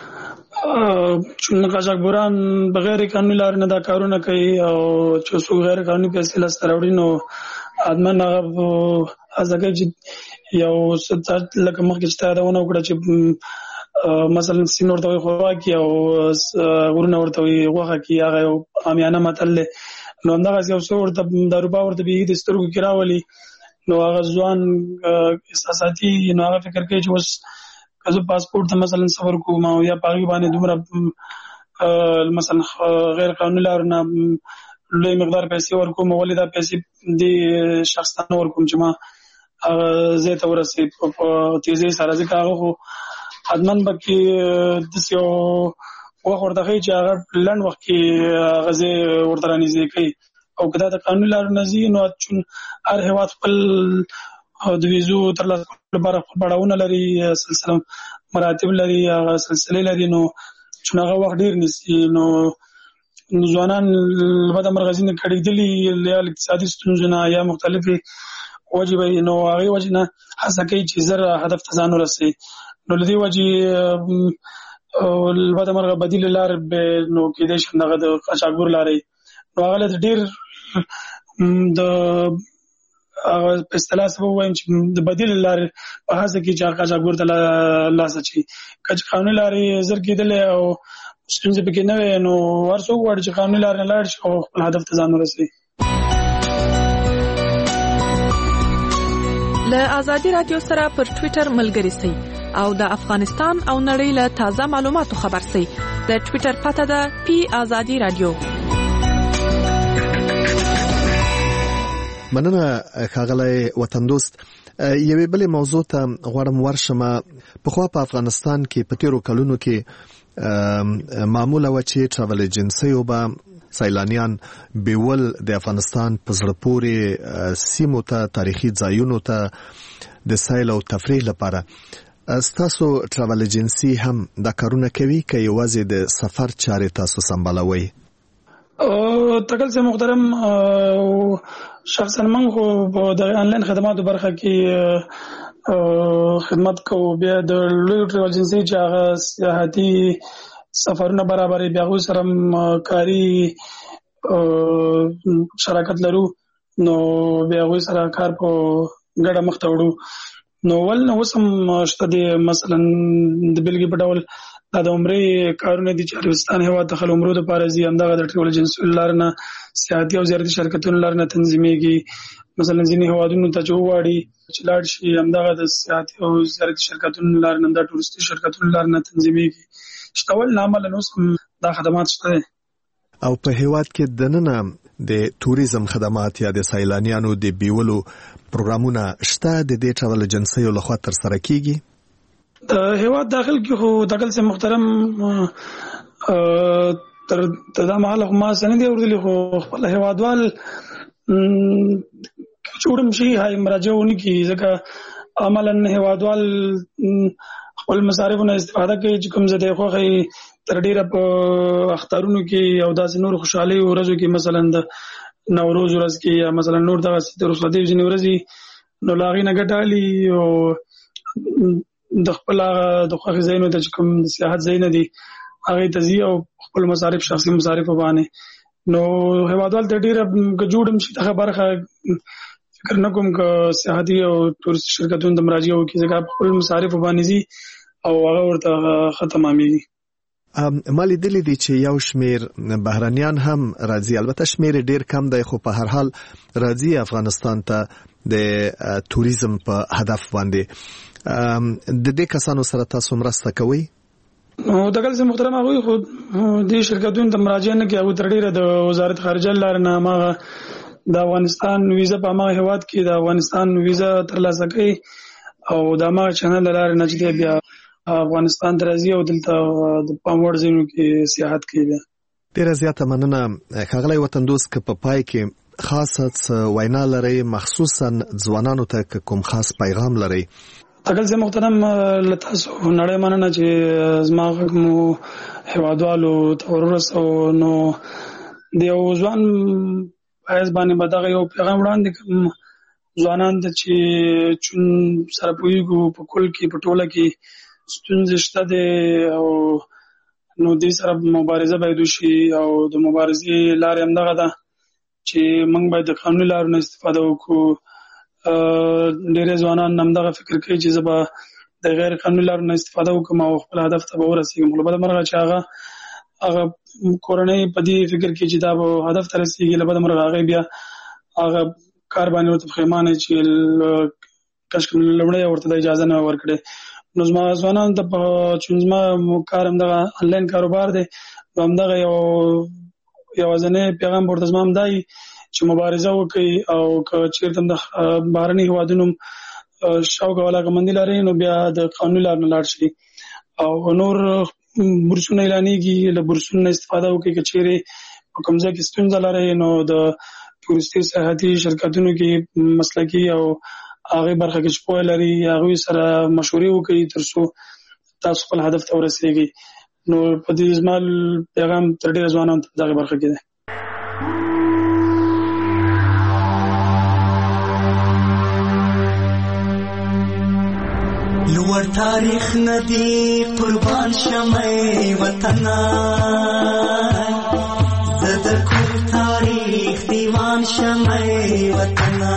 S19: چې قاچاقبران بغیر قانوني لارې نه دا کارونه کوي او چې څوک غیر قانوني پیسې لاسته راوړي نو حتمن هغه هڅه کوي چې یو څه لکه مخکې چې ته یادونه وکړه چې مثلا سین ورته وایي خوراکي او غرونه ورته وایي غوښه کي هغه یو عامیانه متل دی نو همدغسې یو څه ورته دا روپا ورته بیخي د سترګو کې راولي نو هغه ځوان احساساتي نو هغه فکر کوي چې اوس که زه پاسپورت ته مثلا سفر کوم او یا په هغې باندې دومره مثلا غیر قانوني لارو نه لوی مقدار پیسې ورکوم ولې دا پیسې دې شخص ته نه ورکوم چې ما هغه ځای ته ورسې په تیزۍ سره ځکه هغه خو حتمن به کې داسې یو وخت ورته ښایي چې هغه لنډ وخت کې هغه ځای ورته رانږدې کوي او که دا د قانوني لارو نه ځي نو چون هر هیواد خپل د ویزو ترلاسه کولو لپاره خپل پړاوونه لري سلسله مراتب لري هغه سلسلې لري نو چون هغه وخت ډېر نیسي نو ځوانان بده مرغزي نه کړېدلي یا اقتصادي ستونزې نه یا مختلفې وجې وي نو هغې وجې نه هڅه کوي چې زر هدف ته ځان ورسوي. نو له دې وجې بده مرغه بدیلې لارې نو کېدای شي همدغه د قاچاقبر لارې نو هغه له ډېر د هغه په اصطلاح سبب ووایم چې د بدیلې لارې په هڅه کې چې هغه قاچاقبر ته لاس اچوي. که چې قانوني لارې زر کېدلې او ستونزې پکې نه وي نو هر څوک غواړي چې قانوني لارې نه لاړ شي او خپل هدف ته ځان ورسوي.
S8: له ازادي رادیو سره پر ټوئیټر ملګري سئ او د افغانستان او نړۍ له تازه معلوماتو خبر سئ. د ټوئیټر پته ده پی ازادي رادیو.
S18: مننه ښاغلی وطن دوست. یوې بلې موضوع ته غواړم ورشمه. پخوا په افغانستان کې په تیرو کلونو کې معموله وه چې ټراول ایجنسیو به سیلانیان بیول د افغانستان په زړه پورې سیمو ته تاریخي ځایونو ته د سیل او تفریح لپاره. ستاسو ټراول ایجنسی هم دا کارونه کوي که یوازې د سفر چارې تاسو سمبالوئ؟
S19: تکل سے محترم شخصا من خو د آنلاین خدماتو برخه کې خدمت کوو. بیا د لوی ټراول ایجنسی چې هغه سیاحتي سفرونه برابرې بیا غوی سره کاري شراکت لرو نو بیا غوی سره کار په ګډه مخ ته وړو. نو ول نو اوس هم شته د مثلا د بلګې په ډول دا د عمرې کارونه دي چې عربستان هېواد ته خلک عمرو دپاره ځي همدغه د ټراول ایجنسیو له لارې نه سیاحتي او زیارتي شرکتونو له لارې نه تنظیمېږي. مثلا ځینې هېوادونو ته چې وغواړي چې لاړ شي همدغه د سیاحتي او زیارتي شرکتونو له لارې نه دا ټورستي شرکتونو له لارې نه تنظیمېږي. شته ول نه عملاً اوس هم دا خدمات شته دی.
S18: او په هېواد کې دننه د توریزم خدمات یا د سیلانیانو د بیولو پروګرامونه شته د دې ټراول ایجنسیو لخوا ترسره کیږي؟
S19: د هېواد داخل کې خو داخل سے محترم تر دا مهاله خو ما څه نه دي اورېدلي خو خپل هېوادوال جوړم شي هاي مراجعه ونه کړي ځکه عملاً هېوادوال خپل مصارفونه استفاده کوي چې کوم ځای دی خوښوي تر ډېره په اخترونو کې او داسې نور خوشحالۍ ورځو کې مثلا د نوروز ورځ کې یا مثلا نور دغسې د رخصتۍ ځینې ورځې نو له هغې نه ګټه اخلي او د خپل هغه د خوښې ځایونو ته چې کوم د سیاحت ځایونه دي هغې ته ځي او خپل مصارف شخصي مصارفو باندې نو هېوادوال ته ډېره که جوړ هم شي دغه برخه فکر نه کوم که سیاحتي او تورستي شرکتونو ته مراجعه وکړي ځکه خپل مصارفو باندې ځي او هغه ورته ښه تمامېږي.
S18: ما لیدلی دی چې یو شمیر بهرنیان هم راځي، البته شمیر ډیر کم دی خو په هر حال راځي افغانستان ته د توریزم په هدف باندې. د دې کسانو سره تاسو مرسته کوئ؟
S19: نو دغه څه محترم هغه خو د شرکتونو ته مراجعه نه کوي، هغه تر ډیره د وزارت خارجه لاره نه ما د افغانستان ویزه په ما هیواد کې د افغانستان ویزه ترلاسه کوي او د ما چینل لاره نه چې بیا افغانستان درځي او دلته د پاموړ ځینو کې سیاحت کوي.
S18: ډیره زیاته مننه ښاغلی وطن دوست که په پای کې خاصه وینا لرئ مخصوصا ځوانانو ته کوم خاص پیغام لرئ؟
S19: اګل زه محترم لتاسو نړۍ مننه چې زما غږ مو هیوادوالو ته ورسو نو د یو ځوان پایز باندې به دغه یو پیغام وړاندې کوم ځوانان ته چې چون سره پوهېږو په کل کې په ټوله کې ستونزې شته دی او نو دې سره مبارزه باید وشي او د مبارزې لارې همدغه ده چې موږ باید د قانوني لارو نه استفاده وکړو. ډېری ځوانان همدغه فکر کوي چې زه به د غیر قانوني لارو نه استفاده وکړم او خپل هدف ته به ورسېږم، خو له بده مرغه چې هغه هغه کورنۍ په دې فکر کې چې دا به هدف ته رسېږي، له بده مرغه هغې بیا هغه کار باندې ورته پښیمانه چې کشکې لومړی ورته د اجازه نه ورکړې. نو زما ځوانانو ته په چون زما کار همدغه انلاین کاروبار دی نو همدغه یو یوازینی پیغام به ورته زما هم دا وي چې مبارزه وکړي او که چېرته د بهرني هېوادونو شوق او علاقه‌مندي لرئ نو بیا د قانوني لارو نه لاړ شي او نور بورسونه اعلانېږي له بورسونو نه استفاده وکړي. که چېرې په کوم ځای کې ستونزه لرئ نو د تورستي سیاحتي شرکتونو کې مسلکي او هغې برخه کې چې پوهه لري هغوی سره مشورې وکړي تر څو تاسو خپل هدف ته ورسېږئ. نو په دې زمال پیغام تر ډیره ځوانان ته دغه برخه کې ده.
S20: لوړ تاریخ ندی قربان شمه وطنا زد کوم تاریخ دیوان شمه وطنا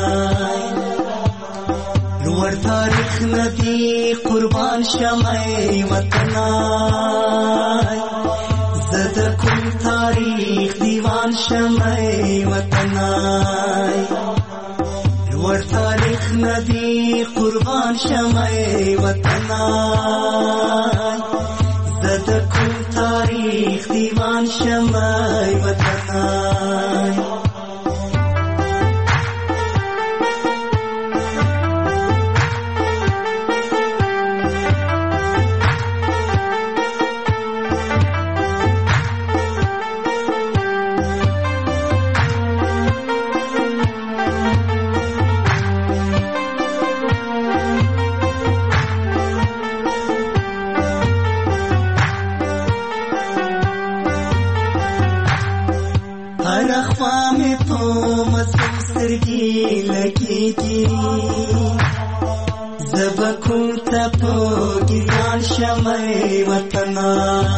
S20: لوړ تاریخ ندی قربان شمه وطنا زد کوم تاریخ دیوان شمه وطنا ور تاریخ ندی قربان شمه وطنا زد کوم تاریخ دیوان شمه وطنا زبکم تپو گیان شمع وطنا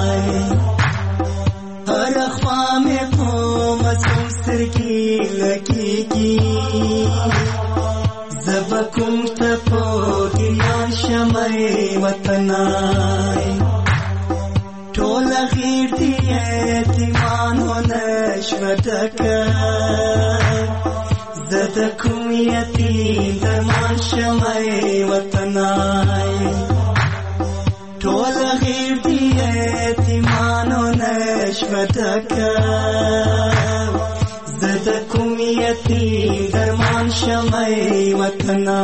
S20: ہر اخوام کو مصوم سرگی لگی گی زبکم تپو گیان شمع وطنا ٹولا غیر دیئے تیمان و نشوتک زد کوم یتیم درمان شمع وطنا ټول غیر دی یتیمانو نشوتک زد کوم یتیم درمان شمع وطنا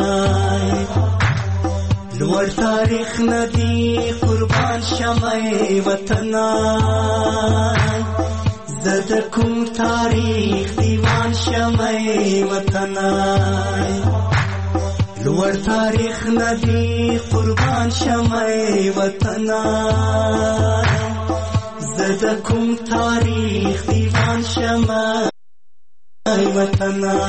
S20: لوړ تاریخ ندی قربان شمع وطنا زد کوم تاریخ دیوان شمع وطنا لوړ تاریخ ندی قربان شمع وطنا زد کوم تاریخ دیوان شمع وطنا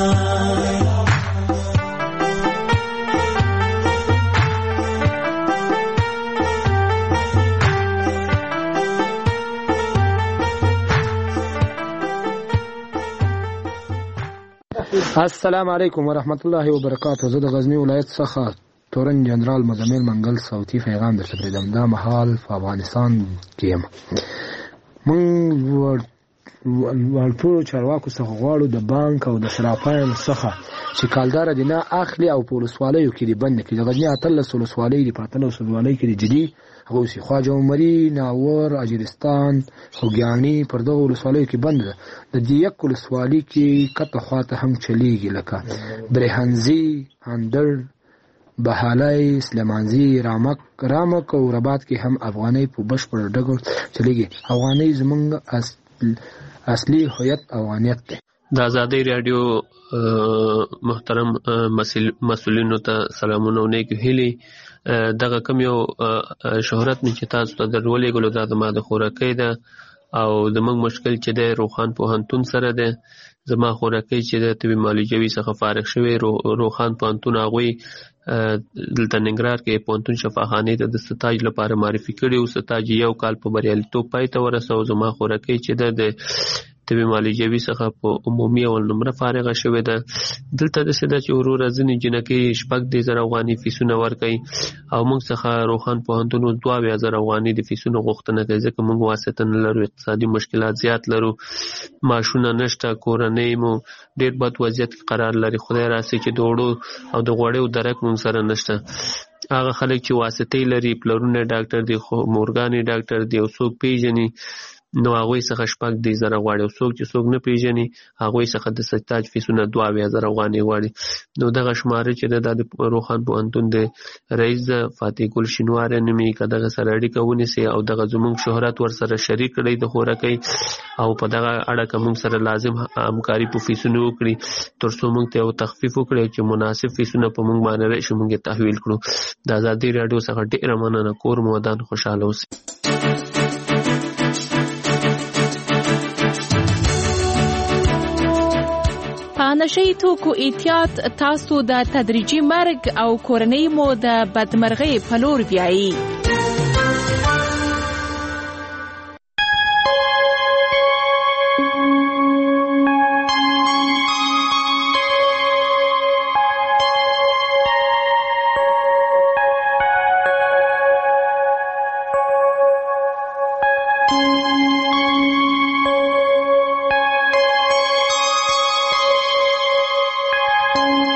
S15: السلام علیکم ورحمت الله وبرکاته. زه د غزنی ولایت څخه تورن جنرال مزمل منګل صوتي پیغام درته پرېږدم. دا مهال په افغانستان کې یم. موږ ټولو چارواکو څخه غواړو د بانک او د صرافانو څخه چې کالداره دي نه اخلي او په ولسوالیو کې دي بند کړي. د غزني اتلس ولسوالۍ دي، په اتلس ولسوالۍ کې دي جدي هغه اوسي. خواجه عمري، ناور، اجرستان، خوږیاڼي پر دغو ولسوالیو کې بند ده. د دې یک ولسوالۍ کې کته خواته هم چلیږي لکه برهنزي، هندړ، بهالی، سلیمانزي، رامک رامک او رباط کې هم افغانۍ په بشپړ ډول چلیږي. افغانۍ زموږ اصلي هویت افغانیت دی.
S16: د ازادۍ راډیو محترم مسؤلینو ته سلامونه او نیک هیلې. دغه کم یو شهرت مې چې تاسو ته درولېږلو دا زما د خوراکۍ ده او زموږ مشکل چې دی روخان پوهنتون سره دی. زما خوراکۍ چې د طبي معالجوي څخه فارغ شوی روخان پوهنتون هغوی دلته ننګرهار کې پوهنتون شفاخانې ته د ستاج لپاره معرفي کړي او ستاج یو کال په بریالیتوب پای ته ورسوه. زما خوراکۍ چې ده د طبي معالجوي څخه په عمومي اول نمره فارغه شوې ده. دلته داسې ده چې وروره ځینې جنکۍ شپږ دې زره افغانۍ فیسونه ورکوي او موږ څخه روخان پوهنتون اوس دوه اویا زره افغانۍ د فیسونو غوښتنه کوي ځکه موږ واسطه نه لرو، اقتصادي مشکلات زیات لرو، معاشونه نشته، کورنۍ مو ډېر بد وضعیت کې قرار لري. خدای راسي چې د وړو او د غوړیو درک موږ سره نشته. هغه خلک چې واسطې لري، پلرونه ډاکټر دي، مورګانې ډاکټر دي او څوک پیژني نو هغوی څخه شپږ دې زره غواړي او څوک چې څوک نه پیژني هغوی څخه د ستاج فیسونه دوه اویا زره افغانۍ غواړي. نو دغه شماره چې ده دا د روخان پوهنتون د رئیس ده فاتح ګل شینواری نومېږي. که دغه سره اړیکه ونیسي او دغه زموږ شهرت ورسره شریک کړی د خوراکۍ او په دغه اړه که موږ سره لازم همکاري په فیسونو وکړي تر څو موږ ته یو تخفیف وکړي چې مناسب فیسونه په موږ باندې راشي موږ یې تحویل کړو. د ازادۍ راډیو څخه ډېره مننه. کور مو ودان خوشحاله اوسئ.
S8: نشي توکو احتیاط تاسو د تدریجي مرګ او کورنۍ مو د بدمرغۍ په لور بیایي.
S21: Thank you.